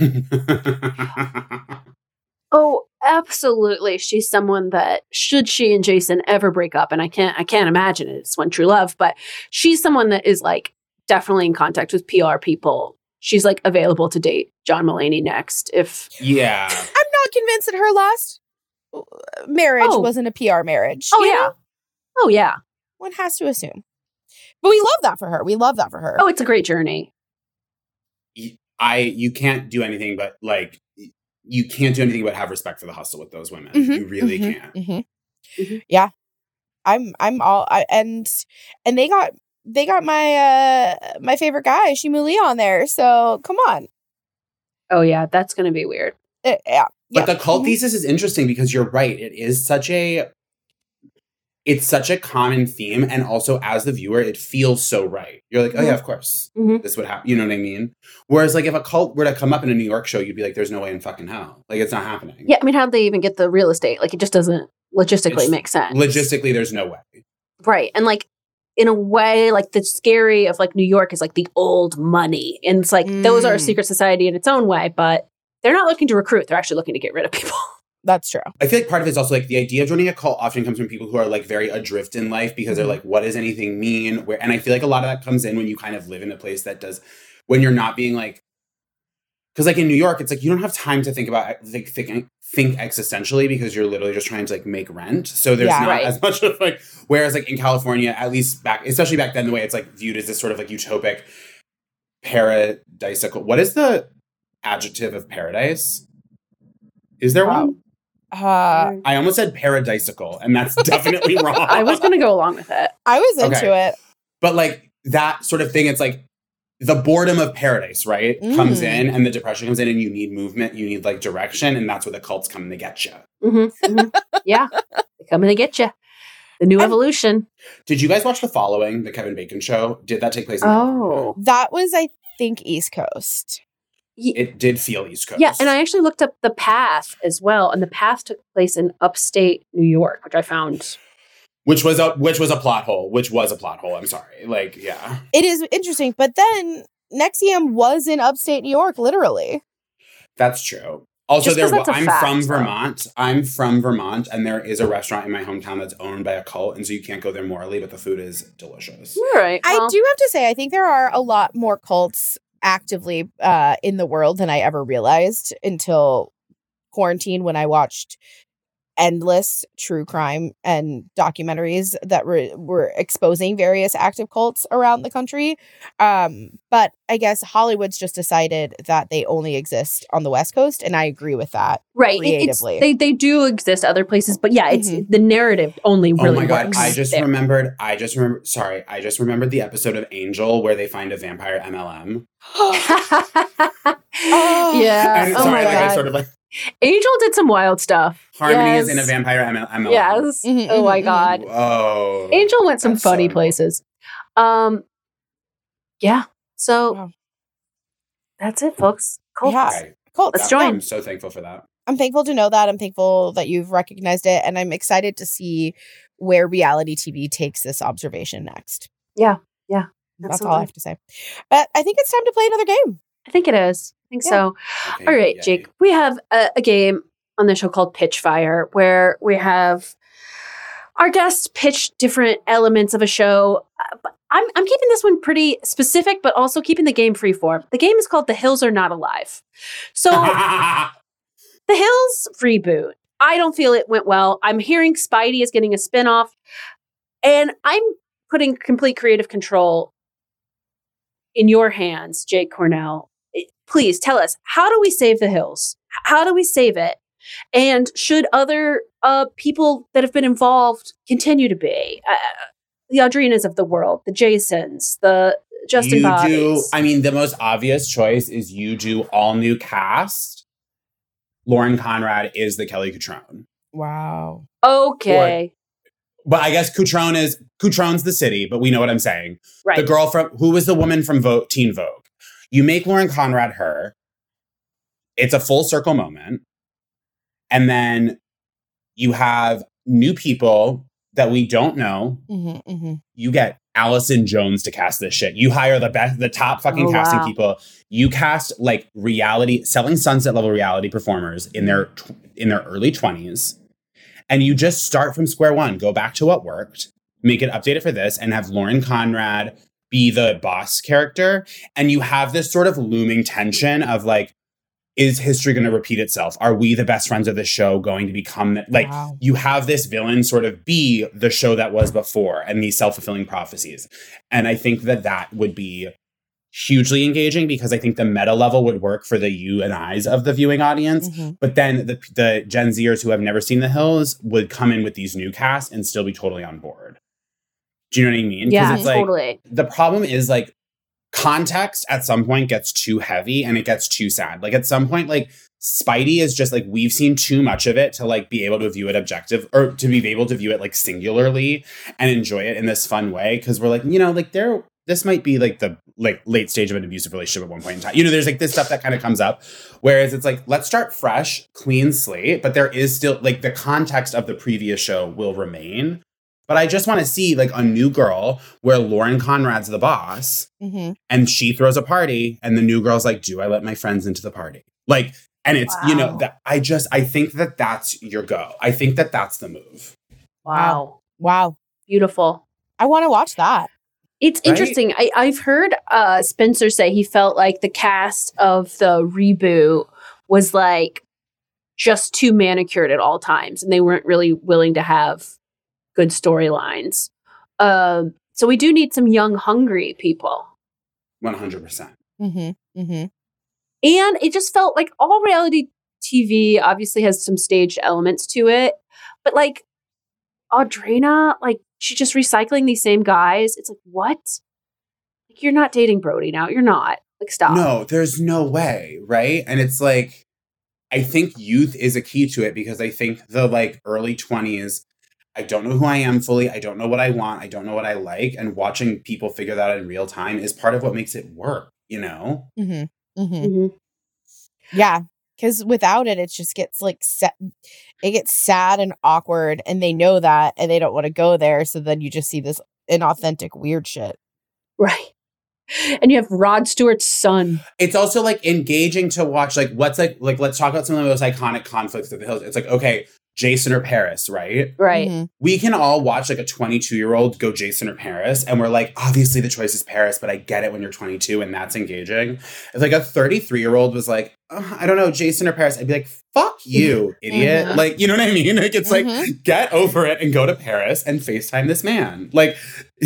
Oh, absolutely. She's someone that, should she and Jason ever break up, and I can't I can't imagine it, it's one true love, but she's someone that is like definitely in contact with P R people. She's like available to date John Mulaney next. If Yeah. I'm not convinced that her last uh, marriage Oh. wasn't a P R marriage. Oh you yeah. know? Oh yeah. One has to assume. But we love that for her. We love that for her. Oh, it's a great journey. I you can't do anything but like you can't do anything but have respect for the hustle with those women. Mhm, You really mhm, can't. mhm. Mhm. Yeah, I'm. I'm all. I, and and they got they got my uh my favorite guy, Shimu Lee, on there. So come on. Oh yeah, that's gonna be weird. Uh, yeah. But yeah. the cult Mhm. thesis is interesting because you're right. It is such a it's such a common theme, and also as the viewer, it feels so right. You're like, oh yeah, of course, Mhm. this would happen. You know what I mean? Whereas, like, if a cult were to come up in a New York show, you'd be like, there's no way in fucking hell. Like, it's not happening. Yeah, I mean, how'd they even get the real estate? Like, it just doesn't logistically It's- make sense. Logistically, there's no way. Right. And like, in a way, like the scary of like New York is like the old money. And it's like, those are a Mm. secret society in its own way, but they're not looking to recruit. They're actually looking to get rid of people. That's true. I feel like part of it is also like the idea of joining a cult often comes from people who are like very adrift in life because they're like, what does anything mean? Where, and I feel like a lot of that comes in when you kind of live in a place that does, when you're not being like, because like in New York, it's like you don't have time to think about like think, think existentially because you're literally just trying to like make rent. So there's Yeah. not Right. as much of like, whereas like in California, at least back, especially back then, the way it's like viewed as this sort of like utopic paradisical. What is the adjective of paradise? Is there Wow. one? Uh, I almost said paradisical, and that's definitely wrong. I was going to go along with it. I was into Okay. it. But like that sort of thing, it's like the boredom of paradise, right? Comes Mm. in and the depression comes in and you need movement, you need like direction, and that's where the cults come to get you. Mm-hmm, mm-hmm. Yeah. They're coming to get you. The new I'm- evolution. Did you guys watch The Following, the Kevin Bacon show? Did that take place in California? Oh. That was, I think, East Coast. It did feel East Coast. Yeah. And I actually looked up The Path as well. And The Path took place in upstate New York, which I found. Which was a which was a plot hole. Which was a plot hole. I'm sorry. Like, yeah. It is interesting, but then N X I V M was in upstate New York, literally. That's true. Also, Just there 'cause that's a I'm fact, from though. Vermont. I'm from Vermont, and there is a restaurant in my hometown that's owned by a cult, and so you can't go there morally, but the food is delicious. All right. I well, do have to say, I think there are a lot more cults actively uh, in the world than I ever realized until quarantine when I watched endless true crime and documentaries that were were exposing various active cults around the country. Um, but I guess Hollywood's just decided that they only exist on the West Coast, and I agree with that. Right. It- it's- Creatively. they they do exist other places, but yeah, it's Mhm. the narrative only really oh my god! works I just there. remembered. I just remember. Sorry, I just remembered the episode of Angel where they find a vampire M L M. yeah. And Oh sorry, my like I god. sort of like Angel did some wild stuff. Harmony yes. is in a vampire M L M. Yes. Mhm, Oh my mhm, god. Whoa. Angel went some That's so funny annoying. places. Um. Yeah. So Wow. that's it, folks. Cults. Yeah. Okay. Cults. Let's That- join. I'm so thankful for that. I'm thankful to know that. I'm thankful that you've recognized it, and I'm excited to see where reality T V takes this observation next. Yeah. Yeah. That's all Absolutely. I have to say. But I think it's time to play another game. I think it is. I think Yeah. so. Okay, All right, yay. Jake. We have a, a game on the show called Pitch Fire, where we have our guests pitch different elements of a show. Uh, but I'm, I'm keeping this one pretty specific, but also keeping the game free form. The game is called The Hills Are Not Alive. So The Hills reboot. I don't feel it went well. I'm hearing Spidey is getting a spinoff, and I'm putting complete creative control in your hands, Jake Cornell. It- Please tell us, how do we save The Hills? H- How do we save it? And should other uh, people that have been involved continue to be? Uh, the Audrinas of the world, the Jasons, the Justin you do. Bobbies. I mean, the most obvious choice is you do all new cast. Lauren Conrad is the Kelly Cutrone. Wow. Okay. But I guess Cutrone is Cutrone's the city, but we know what I'm saying. Right. The girl from who was the woman from Vogue, Teen Vogue. You make Lauren Conrad her. It's a full circle moment. And then you have new people that we don't know. Mm-hmm, mm-hmm. You get Allison Jones to cast this shit. You hire the best, the top fucking Oh, casting wow. people. You cast like reality, selling sunset level reality performers in their tw- in their early twenties, and you just start from square one. Go back to what worked, make it updated for this, and have Lauren Conrad be the boss character. And you have this sort of looming tension of like, is history going to repeat itself? Are we, the best friends of the show, going to become like, Wow. you have this villain sort of be the show that was before and these self-fulfilling prophecies. And I think that that would be hugely engaging because I think the meta level would work for the you and I's of the viewing audience. Mm-hmm. But then the, the Gen Zers who have never seen The Hills would come in with these new casts and still be totally on board. Do you know what I mean? 'Cause Yeah, it's like, totally. the problem is like context at some point gets too heavy and it gets too sad. Like at some point, like Spidey is just like, we've seen too much of it to like be able to view it objective or to be able to view it like singularly and enjoy it in this fun way. Cause we're like, you know, like there, this might be like the like late stage of an abusive relationship at one point in time. You know, there's like this stuff that kind of comes up. Whereas it's like, let's start fresh, clean slate, but there is still like the context of the previous show will remain. But I just want to see like a new girl where Lauren Conrad's the boss Mm-hmm. and she throws a party and the new girl's like, do I let my friends into the party? Like, and it's, you know, Wow. that I just, I think that that's your go. I think that that's the move. Wow. Wow. Beautiful. I want to watch that. It's Right? interesting. I, I've heard uh, Spencer say he felt like the cast of the reboot was like just too manicured at all times, and they weren't really willing to have good storylines. Um, so we do need some young, hungry people. one hundred percent. Mm-hmm. Mm-hmm. And it just felt like all reality T V obviously has some staged elements to it, but like Audrina, like she's just recycling these same guys. It's like, what? Like you're not dating Brody now. You're not. Like stop. No, there's no way, right? And it's like, I think youth is a key to it because I think the like early twenties, I don't know who I am fully. I don't know what I want. I don't know what I like. And watching people figure that out in real time is part of what makes it work, you know? Mm-hmm. Mm-hmm. Mhm. Yeah. Because without it, it just gets like set. It gets sad and awkward, and they know that, and they don't want to go there. So then you just see this inauthentic, weird shit. Right. And you have Rod Stewart's son. It's also like engaging to watch like what's like like let's talk about some of the most iconic conflicts of the Hills. It's like, okay, Jason or Paris, right? Right. Mm-hmm. We can all watch like a twenty-two-year-old go Jason or Paris, and we're like, obviously the choice is Paris, but I get it when you're twenty-two and that's engaging. If like a thirty-three-year-old was like, oh, I don't know, Jason or Paris, I'd be like, fuck you, idiot. Mhm. Like, you know what I mean? Like, it's Mhm. like, get over it and go to Paris and FaceTime this man. Like,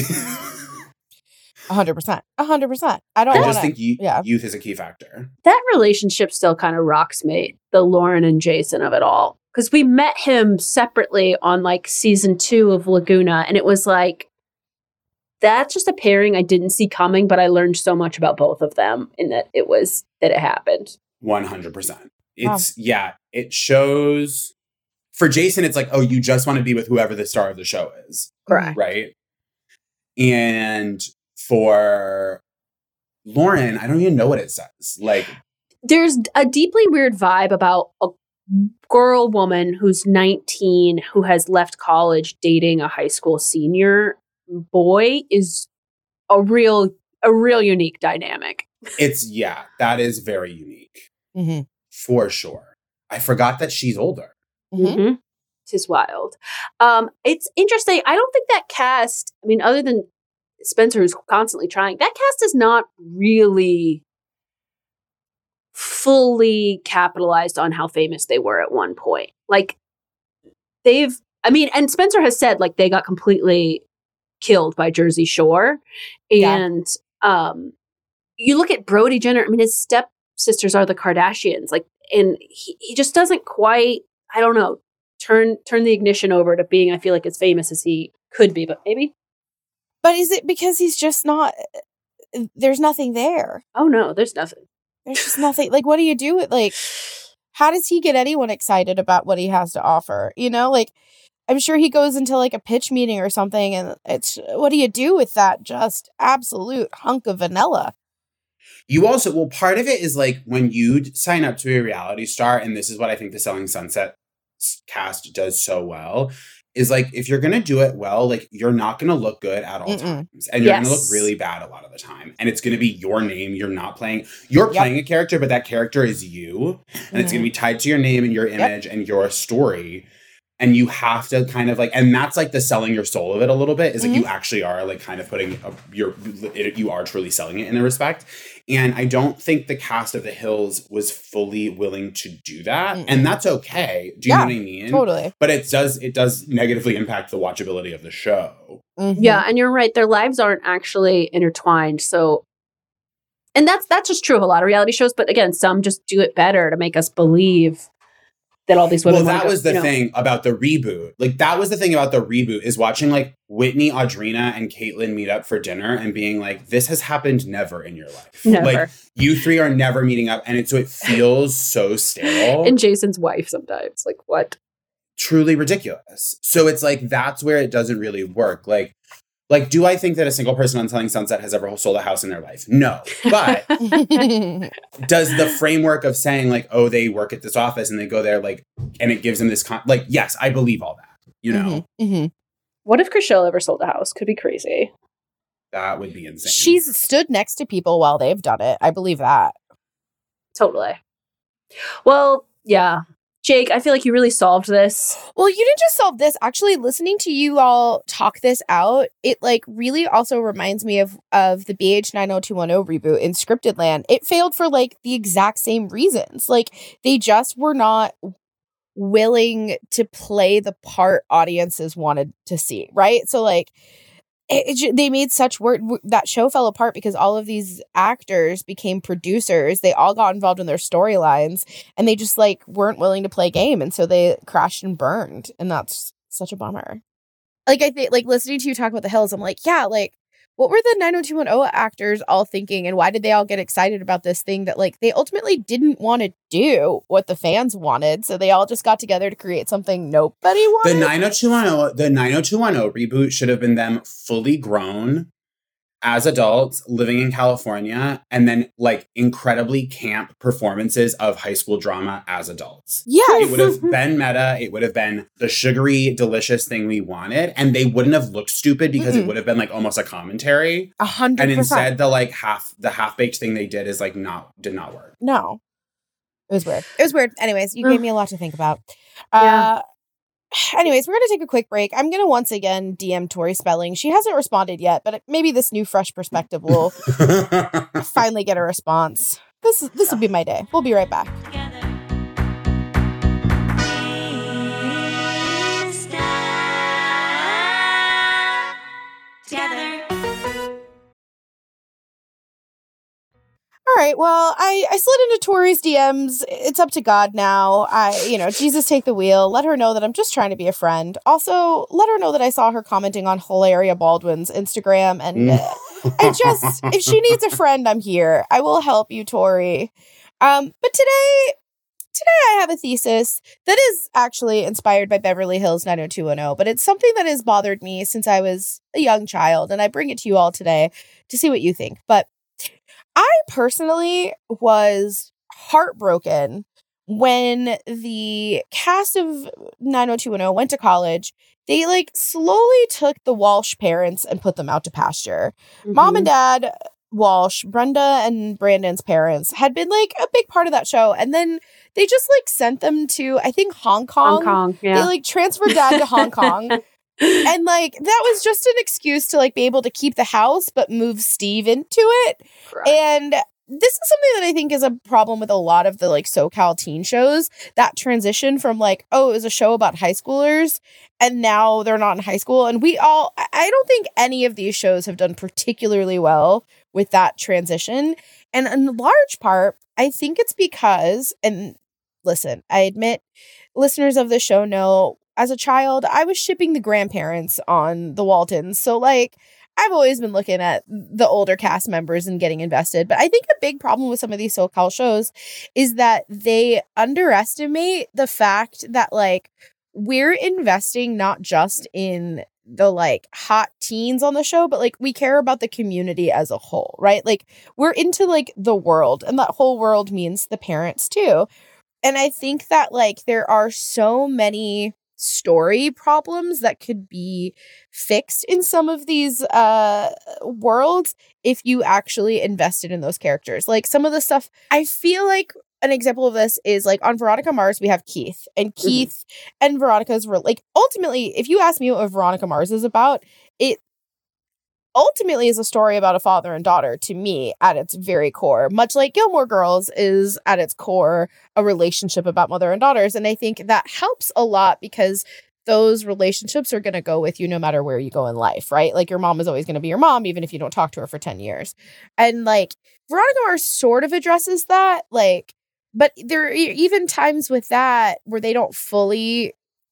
A hundred percent. A hundred percent. I don't I want just to. think you, yeah. youth is a key factor. That relationship still kind of rocks me, the Lauren and Jason of it all. Because we met him separately on like season two of Laguna, and it was like, that's just a pairing I didn't see coming, but I learned so much about both of them in that it was, that it happened. one hundred percent. It's, yeah, it shows. For Jason, it's like, oh, you just want to be with whoever the star of the show is. Correct. Right? And for Lauren, I don't even know what it says. Like, There's a deeply weird vibe about a girl woman who's nineteen who has left college dating a high school senior boy is a real a real unique dynamic. it's, yeah, that is very unique. Mm-hmm. For sure. I forgot that she's older. Mm-hmm. Mm-hmm. It's wild. Um, it's interesting. I don't think that cast, I mean, other than Spencer, who's constantly trying, that cast is not really fully capitalized on how famous they were at one point. Like, they've, I mean, and Spencer has said, like, they got completely killed by Jersey Shore. And yeah. um, you look at Brody Jenner, I mean, his stepsisters are the Kardashians. Like, and he, he just doesn't quite, I don't know, turn turn the ignition over to being, I feel like, as famous as he could be, but maybe. But is it because he's just not, there's nothing there? Oh, no, there's nothing. There's just nothing. Like, what do you do with, like, how does he get anyone excited about what he has to offer? You know, like, I'm sure he goes into, like, a pitch meeting or something, and it's, what do you do with that just absolute hunk of vanilla? You also, well, part of it is, like, when you sign up to be a reality star, and this is what I think the Selling Sunset cast does so well, is like, if you're gonna do it well, like, you're not gonna look good at all Mm-mm. times, and you're Yes. gonna look really bad a lot of the time, and it's gonna be your name. You're not playing, you're Yep. playing a character, but that character is you, and it's gonna be tied to your name and your image and your story, and you have to kind of like, and that's like the selling your soul of it a little bit, is like Mhm. you actually are like kind of putting a, your it, you are truly selling it in a respect. And I don't think the cast of The Hills was fully willing to do that. Mm-mm. And that's okay. Do you Yeah, know what I mean? Totally. But it does it does negatively impact the watchability of the show. Mhm. Yeah, and you're right. Their lives aren't actually intertwined. So, and that's that's just true of a lot of reality shows. But again, some just do it better to make us believe that all these women. Well, wanna that go, was the you know. thing about the reboot. Like, that was the thing about the reboot, is watching like Whitney, Audrina, and Caitlyn meet up for dinner and being like, this has happened never in your life. Never. Like, you three are never meeting up. And it, so it feels so stale. And Jason's wife sometimes. Like, what? Truly ridiculous. So it's like, that's where it doesn't really work. Like, like, do I think that a single person on Selling Sunset has ever sold a house in their life? No. But does the framework of saying like, oh, they work at this office and they go there, like, and it gives them this, con- like, yes, I believe all that, you know? Mhm. Mhm. What if Chrishell ever sold a house? Could be crazy. That would be insane. She's stood next to people while they've done it. I believe that. Totally. Well, yeah. Jake, I feel like you really solved this. Well, you didn't just solve this. Actually, listening to you all talk this out, it like really also reminds me of of the B H nine oh two one oh reboot in Scripted Land. It failed for like the exact same reasons. Like, they just were not willing to play the part audiences wanted to see, right? So like, it, it, ju- they made such work that show fell apart because all of these actors became producers. They all got involved in their storylines, and they just like weren't willing to play game, and so they crashed and burned. And that's such a bummer. Like, I think, like, listening to you talk about The Hills, I'm like, yeah, like, what were the nine oh two one oh actors all thinking, and why did they all get excited about this thing that like they ultimately didn't want to do what the fans wanted? So they all just got together to create something nobody wanted. The nine oh two one oh, the nine oh two one oh reboot should have been them fully grown as adults living in California, and then like incredibly camp performances of high school drama as adults. Yeah. It would have been meta. It would have been the sugary, delicious thing we wanted. And they wouldn't have looked stupid because Mm-mm. it would have been like almost a commentary. A hundred And percent. instead the like half, the half-baked thing they did is like not, did not work. No. It was weird. It was weird. Anyways, you gave me a lot to think about. Yeah. Uh, anyways, we're going to take a quick break. I'm going to once again D M Tori Spelling. She hasn't responded yet, but maybe this new fresh perspective will finally get a response. This this will be my day. We'll be right back. All right. Well, I, I slid into Tori's D Ms. It's up to God now. I, you know, Jesus, take the wheel. Let her know that I'm just trying to be a friend. Also, let her know that I saw her commenting on Hilaria Baldwin's Instagram. And uh, I just, if she needs a friend, I'm here. I will help you, Tori. Um, but today, today I have a thesis that is actually inspired by Beverly Hills nine oh two one oh, but it's something that has bothered me since I was a young child. And I bring it to you all today to see what you think. But I personally was heartbroken when the cast of nine oh two one oh went to college. They like slowly took the Walsh parents and put them out to pasture. Mm-hmm. Mom and Dad Walsh, Brenda and Brandon's parents, had been like a big part of that show. And then they just like sent them to, I think, Hong Kong. Hong Kong, yeah. They like transferred Dad to Hong Kong. And like that was just an excuse to like be able to keep the house but move Steve into it. Right. And this is something that I think is a problem with a lot of the like SoCal teen shows, that transition from like, oh, it was a show about high schoolers and now they're not in high school. And we all, I don't think any of these shows have done particularly well with that transition. And in large part, I think it's because, and listen, I admit listeners of the show know, as a child, I was shipping the grandparents on the Waltons. So, like, I've always been looking at the older cast members and getting invested. But I think a big problem with some of these SoCal shows is that they underestimate the fact that, like, we're investing not just in the, like, hot teens on the show, but, like, we care about the community as a whole, right? Like, we're into, like, the world. And that whole world means the parents, too. And I think that, like, there are so many story problems that could be fixed in some of these uh worlds if you actually invested in those characters. Like some of the stuff, I feel like an example of this is like on Veronica Mars, we have Keith, and Keith mm-hmm. and Veronica's were like, ultimately, if you ask me what Veronica Mars is about, it ultimately is a story about a father and daughter to me at its very core, much like Gilmore Girls is at its core a relationship about mother and daughters. And I think that helps a lot because those relationships are going to go with you no matter where you go in life, right? Like your mom is always going to be your mom, even if you don't talk to her for ten years. And like Veronica Mars sort of addresses that, like, but there are even times with that where they don't fully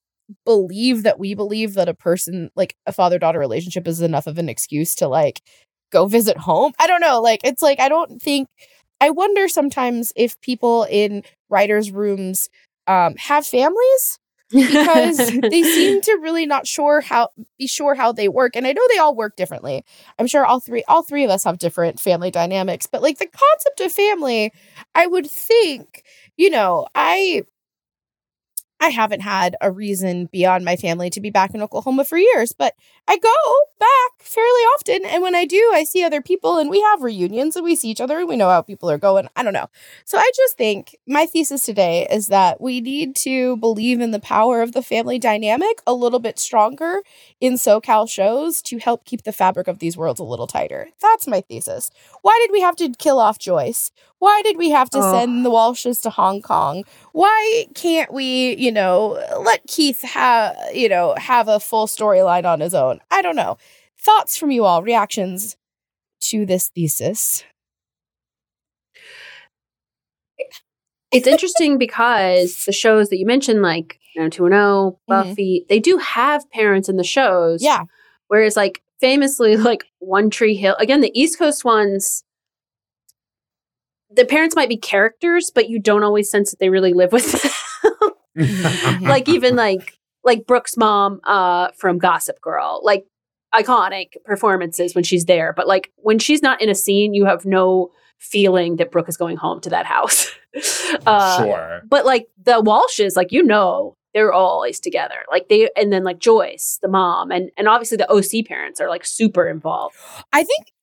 believe that we believe that a person, like a father-daughter relationship, is enough of an excuse to like go visit home. I don't know. Like, it's like, I don't think, I wonder sometimes if people in writers' rooms um, have families because they seem to really not sure how, be sure how they work. And I know they all work differently. I'm sure all three, all three of us have different family dynamics, but like the concept of family, I would think, you know, I, I haven't had a reason beyond my family to be back in Oklahoma for years, but I go back fairly often. And when I do, I see other people and we have reunions and we see each other and we know how people are going. I don't know. So I just think my thesis today is that we need to believe in the power of the family dynamic a little bit stronger in SoCal shows to help keep the fabric of these worlds a little tighter. That's my thesis. Why did we have to kill off Joyce? Why did we have to oh. send the Walshes to Hong Kong? Why can't we, you know, let Keith have, you know, have a full storyline on his own? I don't know. Thoughts from you all, reactions to this thesis? It's interesting because the shows that you mentioned, like nine oh two one oh, Buffy, mm-hmm. they do have parents in the shows. Yeah. Whereas, like, famously, like One Tree Hill, again, the East Coast ones, the parents might be characters, but you don't always sense that they really live with them. Like even like like Brooke's mom uh, from Gossip Girl, like iconic performances when she's there. But like when she's not in a scene, you have no feeling that Brooke is going home to that house. uh, sure. But like the Walshes, like, you know, they're always together. Like they, and then like Joyce, the mom, and and obviously the O C parents are like super involved. I think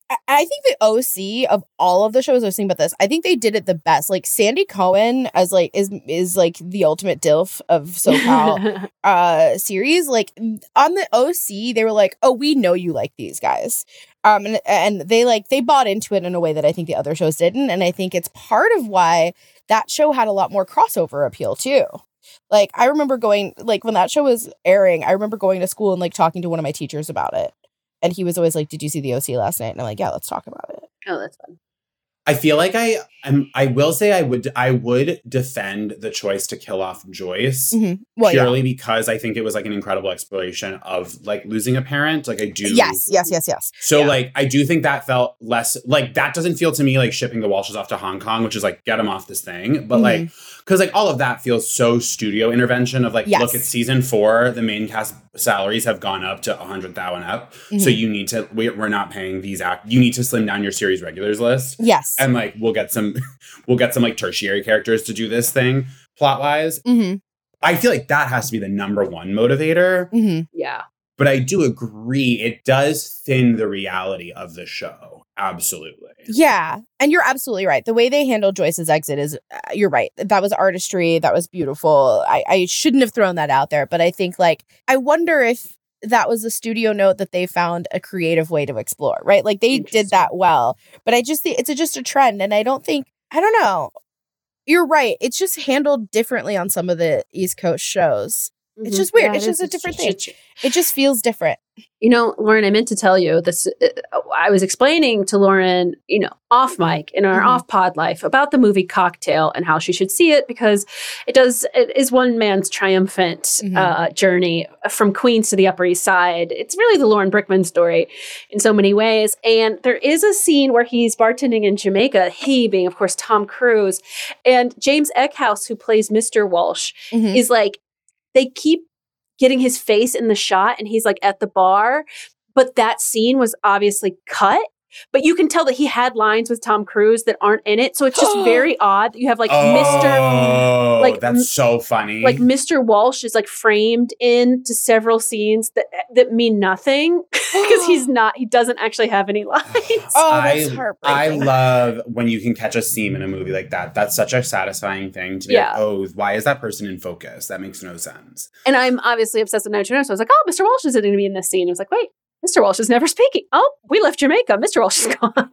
I, I think the O C of all of the shows I was thinking about this, I think they did it the best. Like Sandy Cohen as like is is like the ultimate DILF of SoCal uh series. Like on the O C, they were like, oh, we know you like these guys. Um and, and they like they bought into it in a way that I think the other shows didn't. And I think it's part of why that show had a lot more crossover appeal too. Like I remember going like when that show was airing, I remember going to school and like talking to one of my teachers about it. And he was always like, did you see the O C last night? And I'm like, yeah, let's talk about it. Oh, that's fun. I feel like I am. I will say I would. I would defend the choice to kill off Joyce Mm-hmm. Well, purely yeah. because I think it was like an incredible exploration of like losing a parent. Like I do. Yes, yes, yes, yes. So Yeah. like I do think that felt less like that doesn't feel to me like shipping the Walshes off to Hong Kong, which is like get them off this thing. But Mhm. like because like all of that feels so studio intervention of like Yes. look at season four, the main cast salaries have gone up to a hundred thousand up. So Mhm. you need to we, we're not paying these act. You need to slim down your series regulars list. Yes. And like we'll get some we'll get some like tertiary characters to do this thing plot wise. Mm-hmm. I feel like that has to be the number one motivator. Mm-hmm. Yeah. But I do agree it does thin the reality of the show. Absolutely. Yeah. And you're absolutely right. The way they handled Joyce's exit is, uh, you're right. That was artistry. That was beautiful. I, I shouldn't have thrown that out there. But I think like, I wonder if that was a studio note that they found a creative way to explore, right? Like they did that well. But I just think it's a, just a trend. And I don't think, I don't know. You're right. It's just handled differently on some of the East Coast shows. It's Mhm. just weird. Yeah, it's it just is. a different It's- thing. It just feels different. You know, Lauren, I meant to tell you this. Uh, I was explaining to Lauren, you know, off mic in our Mhm. off pod life about the movie Cocktail and how she should see it because it does, it is one man's triumphant Mhm. uh, journey from Queens to the Upper East Side. It's really the Lauren Brickman story in so many ways. And there is a scene where he's bartending in Jamaica, he being, of course, Tom Cruise. And James Eckhouse, who plays Mister Walsh, Mhm. is like, they keep getting his face in the shot and he's like at the bar, but that scene was obviously cut. But you can tell that he had lines with Tom Cruise that aren't in it. So it's just very odd that you have like Mister Oh, like, that's m- so funny. like Mister Walsh is like framed into several scenes that that mean nothing because he's not he doesn't actually have any lines. Oh, that's I, I heartbreaking. love when you can catch a seam in a movie like that. That's such a satisfying thing to be Yeah. like, oh, why is that person in focus? That makes no sense. And I'm obviously obsessed with Night Trainer, so I was like, oh, Mister Walsh is going to be in this scene. I was like, wait, Mister Walsh is never speaking. Oh, we left Jamaica. Mister Walsh is gone.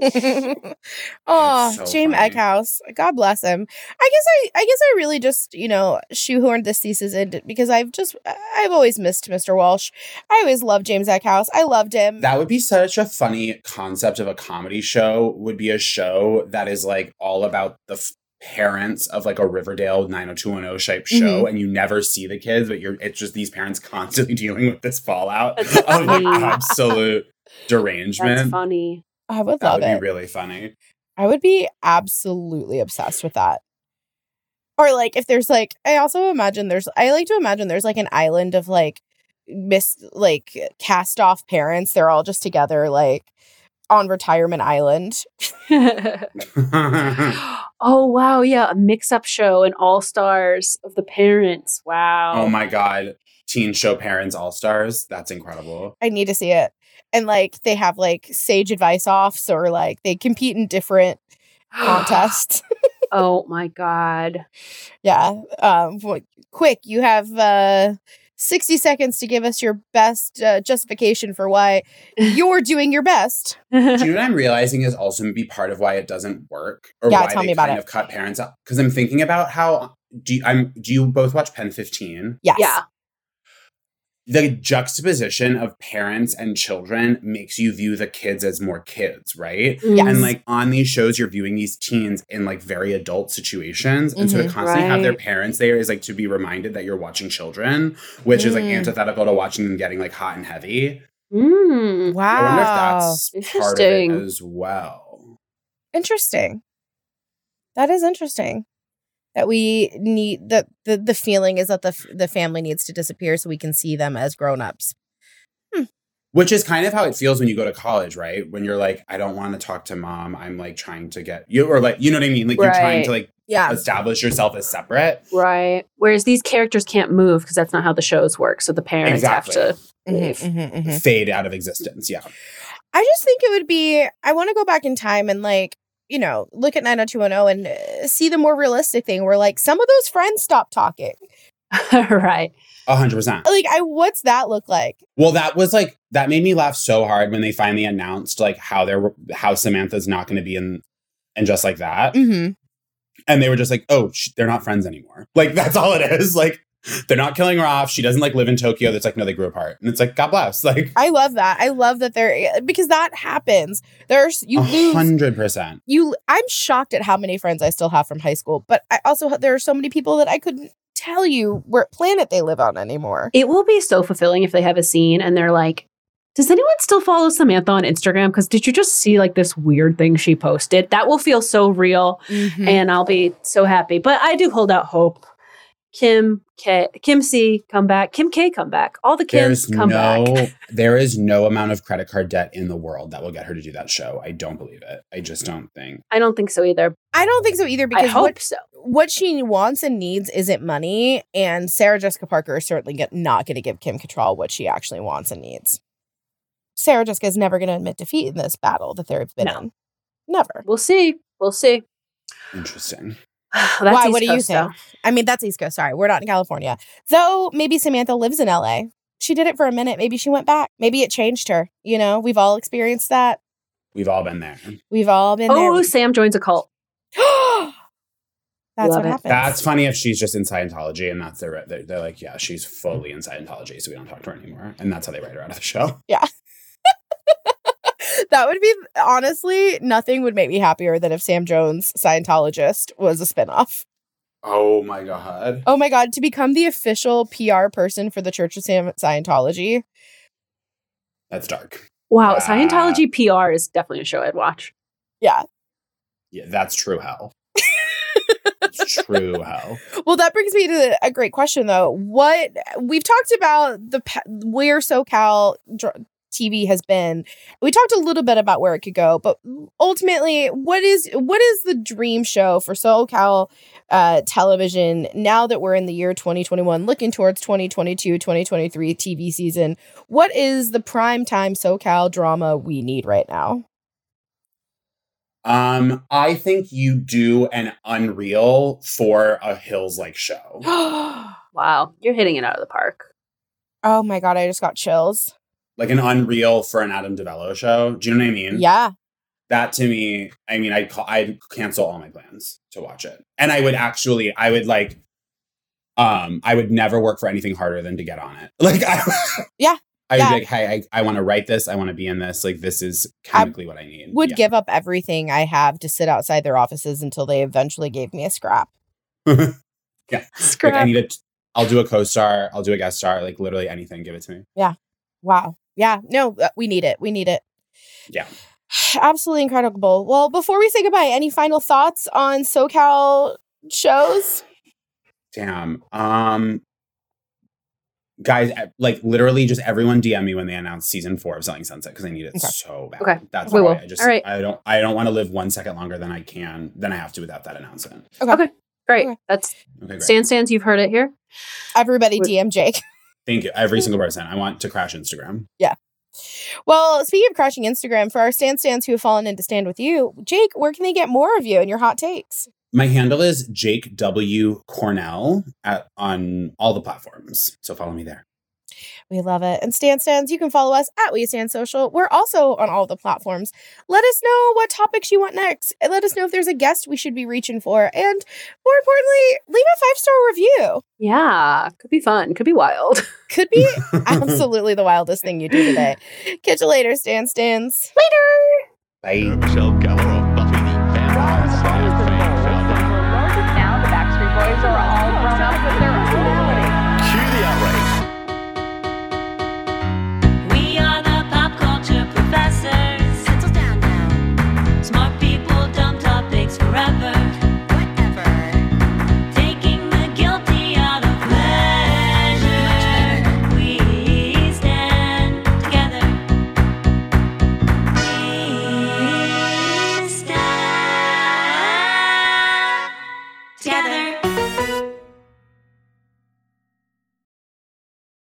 Oh, That's so James funny. Eckhouse. God bless him. I guess I I guess I really just, you know, shoehorned this thesis in because I've just I've always missed Mister Walsh. I always loved James Eckhouse. I loved him. That would be such a funny concept of a comedy show, would be a show that is like all about the f- parents of like a Riverdale nine oh two one oh type show, Mhm. and you never see the kids, but you're it's just these parents constantly dealing with this fallout That's of like funny. absolute derangement. That's funny. I would That love would it. be really funny. I would be absolutely obsessed with that. Or like if there's like I also imagine there's I like to imagine there's like an island of like miss like cast off parents. They're all just together like on Retirement Island. Oh wow, yeah, a mix-up show and all stars of the parents. Wow. Oh my god. Teen show parents all stars. That's incredible. I need to see it. And like they have like sage advice offs or like they compete in different contests. Oh my god. Yeah. Um wh- quick, you have uh sixty seconds to give us your best uh, justification for why you're doing your best. Do you know what I'm realizing is also maybe part of why it doesn't work, or Yeah, why tell they me about kind it. of cut parents out? Because I'm thinking about how do you, I'm do you both watch Pen fifteen? Yes. Yeah. The juxtaposition of parents and children makes you view the kids as more kids, right? Yes. And like on these shows, you're viewing these teens in like very adult situations. And so to Mhm. constantly have their Right. parents there is like to be reminded that you're watching children, which is like Mm. antithetical to watching them getting like hot and heavy. Mm. Wow. I wonder if that's part of it Interesting. as well. Interesting. That is interesting. That we need that the, the feeling is that the f- the family needs to disappear so we can see them as grown-ups. Which is kind of how it feels when you go to college, right? When you're like, I don't want to talk to mom. I'm like trying to get you, or like, you know what I mean? Like you're trying Right. to like Yeah. establish yourself as separate. Right. Whereas these characters can't move because that's not how the shows work. So the parents Exactly. have to Mhm, leave. mhm, mhm. Fade out of existence. Yeah. I just think it would be, I want to go back in time and like, you know, look at nine oh two one oh and uh, see the more realistic thing where like some of those friends stop talking. Right. A hundred percent. Like, I, what's that look like? Well, that was like, that made me laugh so hard when they finally announced like how they're, how Samantha's not going to be in, and Just Like That. Mm-hmm. And they were just like, oh, sh- they're not friends anymore. Like, that's all it is. Like, they're not killing her off. She doesn't like live in Tokyo. That's like, no, they grew apart. And it's like, God bless. Like, I love that. I love that they're, because that happens. There's, you a lose. hundred percent. You, I'm shocked at how many friends I still have from high school. But I also, there are so many people that I couldn't tell you what planet they live on anymore. It will be so fulfilling if they have a scene and they're like, does anyone still follow Samantha on Instagram? Because did you just see like this weird thing she posted? That will feel so real Mm-hmm. and I'll be so happy. But I do hold out hope. Kim K, Kim C, come back. Kim K, come back. All the Kims, There's come no, back. there is no amount of credit card debt in the world that will get her to do that show. I don't believe it. I just don't think. I don't think so either. I don't think so either I because hope what, so. what she wants and needs isn't money. And Sarah Jessica Parker is certainly get, not going to give Kim Cattrall what she actually wants and needs. Sarah Jessica is never going to admit defeat in this battle that they've been No. in. Never. We'll see. We'll see. Interesting. That's Why? East What do you Coast, think? though. I mean, that's East Coast. Sorry, we're not in California. Though maybe Samantha lives in L A. She did it for a minute. Maybe she went back. Maybe it changed her. You know, we've all experienced that. We've all been there. We've all been Oh, there. Sam joins a cult. That's Love what it. happens. That's funny if she's just in Scientology and that's their, they're, they're like, yeah, she's fully in Scientology, so we don't talk to her anymore. And that's how they write her out of the show. That would be, honestly, nothing would make me happier than if Sam Jones, Scientologist, was a spinoff. Oh my God. Oh my God, to become the official P R person for the Church of Sam- Scientology. That's dark. Wow, Uh, Scientology P R is definitely a show I'd watch. Yeah. Yeah, that's true hell. It's true hell. Well, that brings me to a great question, though. What we've talked about the pa- where SoCal dr- T V has been. We talked a little bit about where it could go, but ultimately, what is what is the dream show for SoCal uh, television now that we're in the year twenty twenty-one, looking towards twenty twenty-two, twenty twenty-three T V season? What is the prime time SoCal drama we need right now? Um, I think you do an Unreal for a Hills-like show. Wow, you're hitting it out of the park. Oh my God, I just got chills. Like an Unreal for an Adam DeVello show. Do you know what I mean? Yeah. That to me, I mean, I'd call, I'd cancel all my plans to watch it. And I would actually, I would like, um, I would never work for anything harder than to get on it. Like, I, Yeah. I would Yeah. be like, hey, I, I want to write this. I want to be in this. Like, this is chemically what I need. Would Yeah. give up everything I have to sit outside their offices until they eventually gave me a scrap. yeah. Scrap. Like, I need a, I'll do a co-star. I'll do a guest star. Like, literally anything. Give it to me. Wow. Yeah. No, uh, we need it. We need it. Yeah. Absolutely incredible. Well, before we say goodbye, any final thoughts on SoCal shows? Damn. Um, guys, eh, like literally just everyone D M me when they announce season four of Selling Sunset because I need it Okay. so bad. Okay. That's We why will. I just All right. I don't I don't want to live one second longer than I can than I have to without that announcement. Okay, great. Okay. That's Okay, great. Stan Stans, you've heard it here. Everybody Would- D M Jake. Thank you. Every single person. I want to crash Instagram. Well, speaking of crashing Instagram, for our Stan Stans who have fallen into Stand With You, Jake, where can they get more of you and your hot takes? My handle is Jake W. Cornell at on all the platforms. So follow me there. We love it. And Stan Stans, you can follow us at We Stand Social. We're also on all the platforms. Let us know what topics you want next. And let us know if there's a guest we should be reaching for. And more importantly, leave a five-star review. Yeah, could be fun. Could be wild. Could be absolutely the wildest thing you do today. Catch you later, Stan Stans. Later. Bye. Sarah Michelle Gellar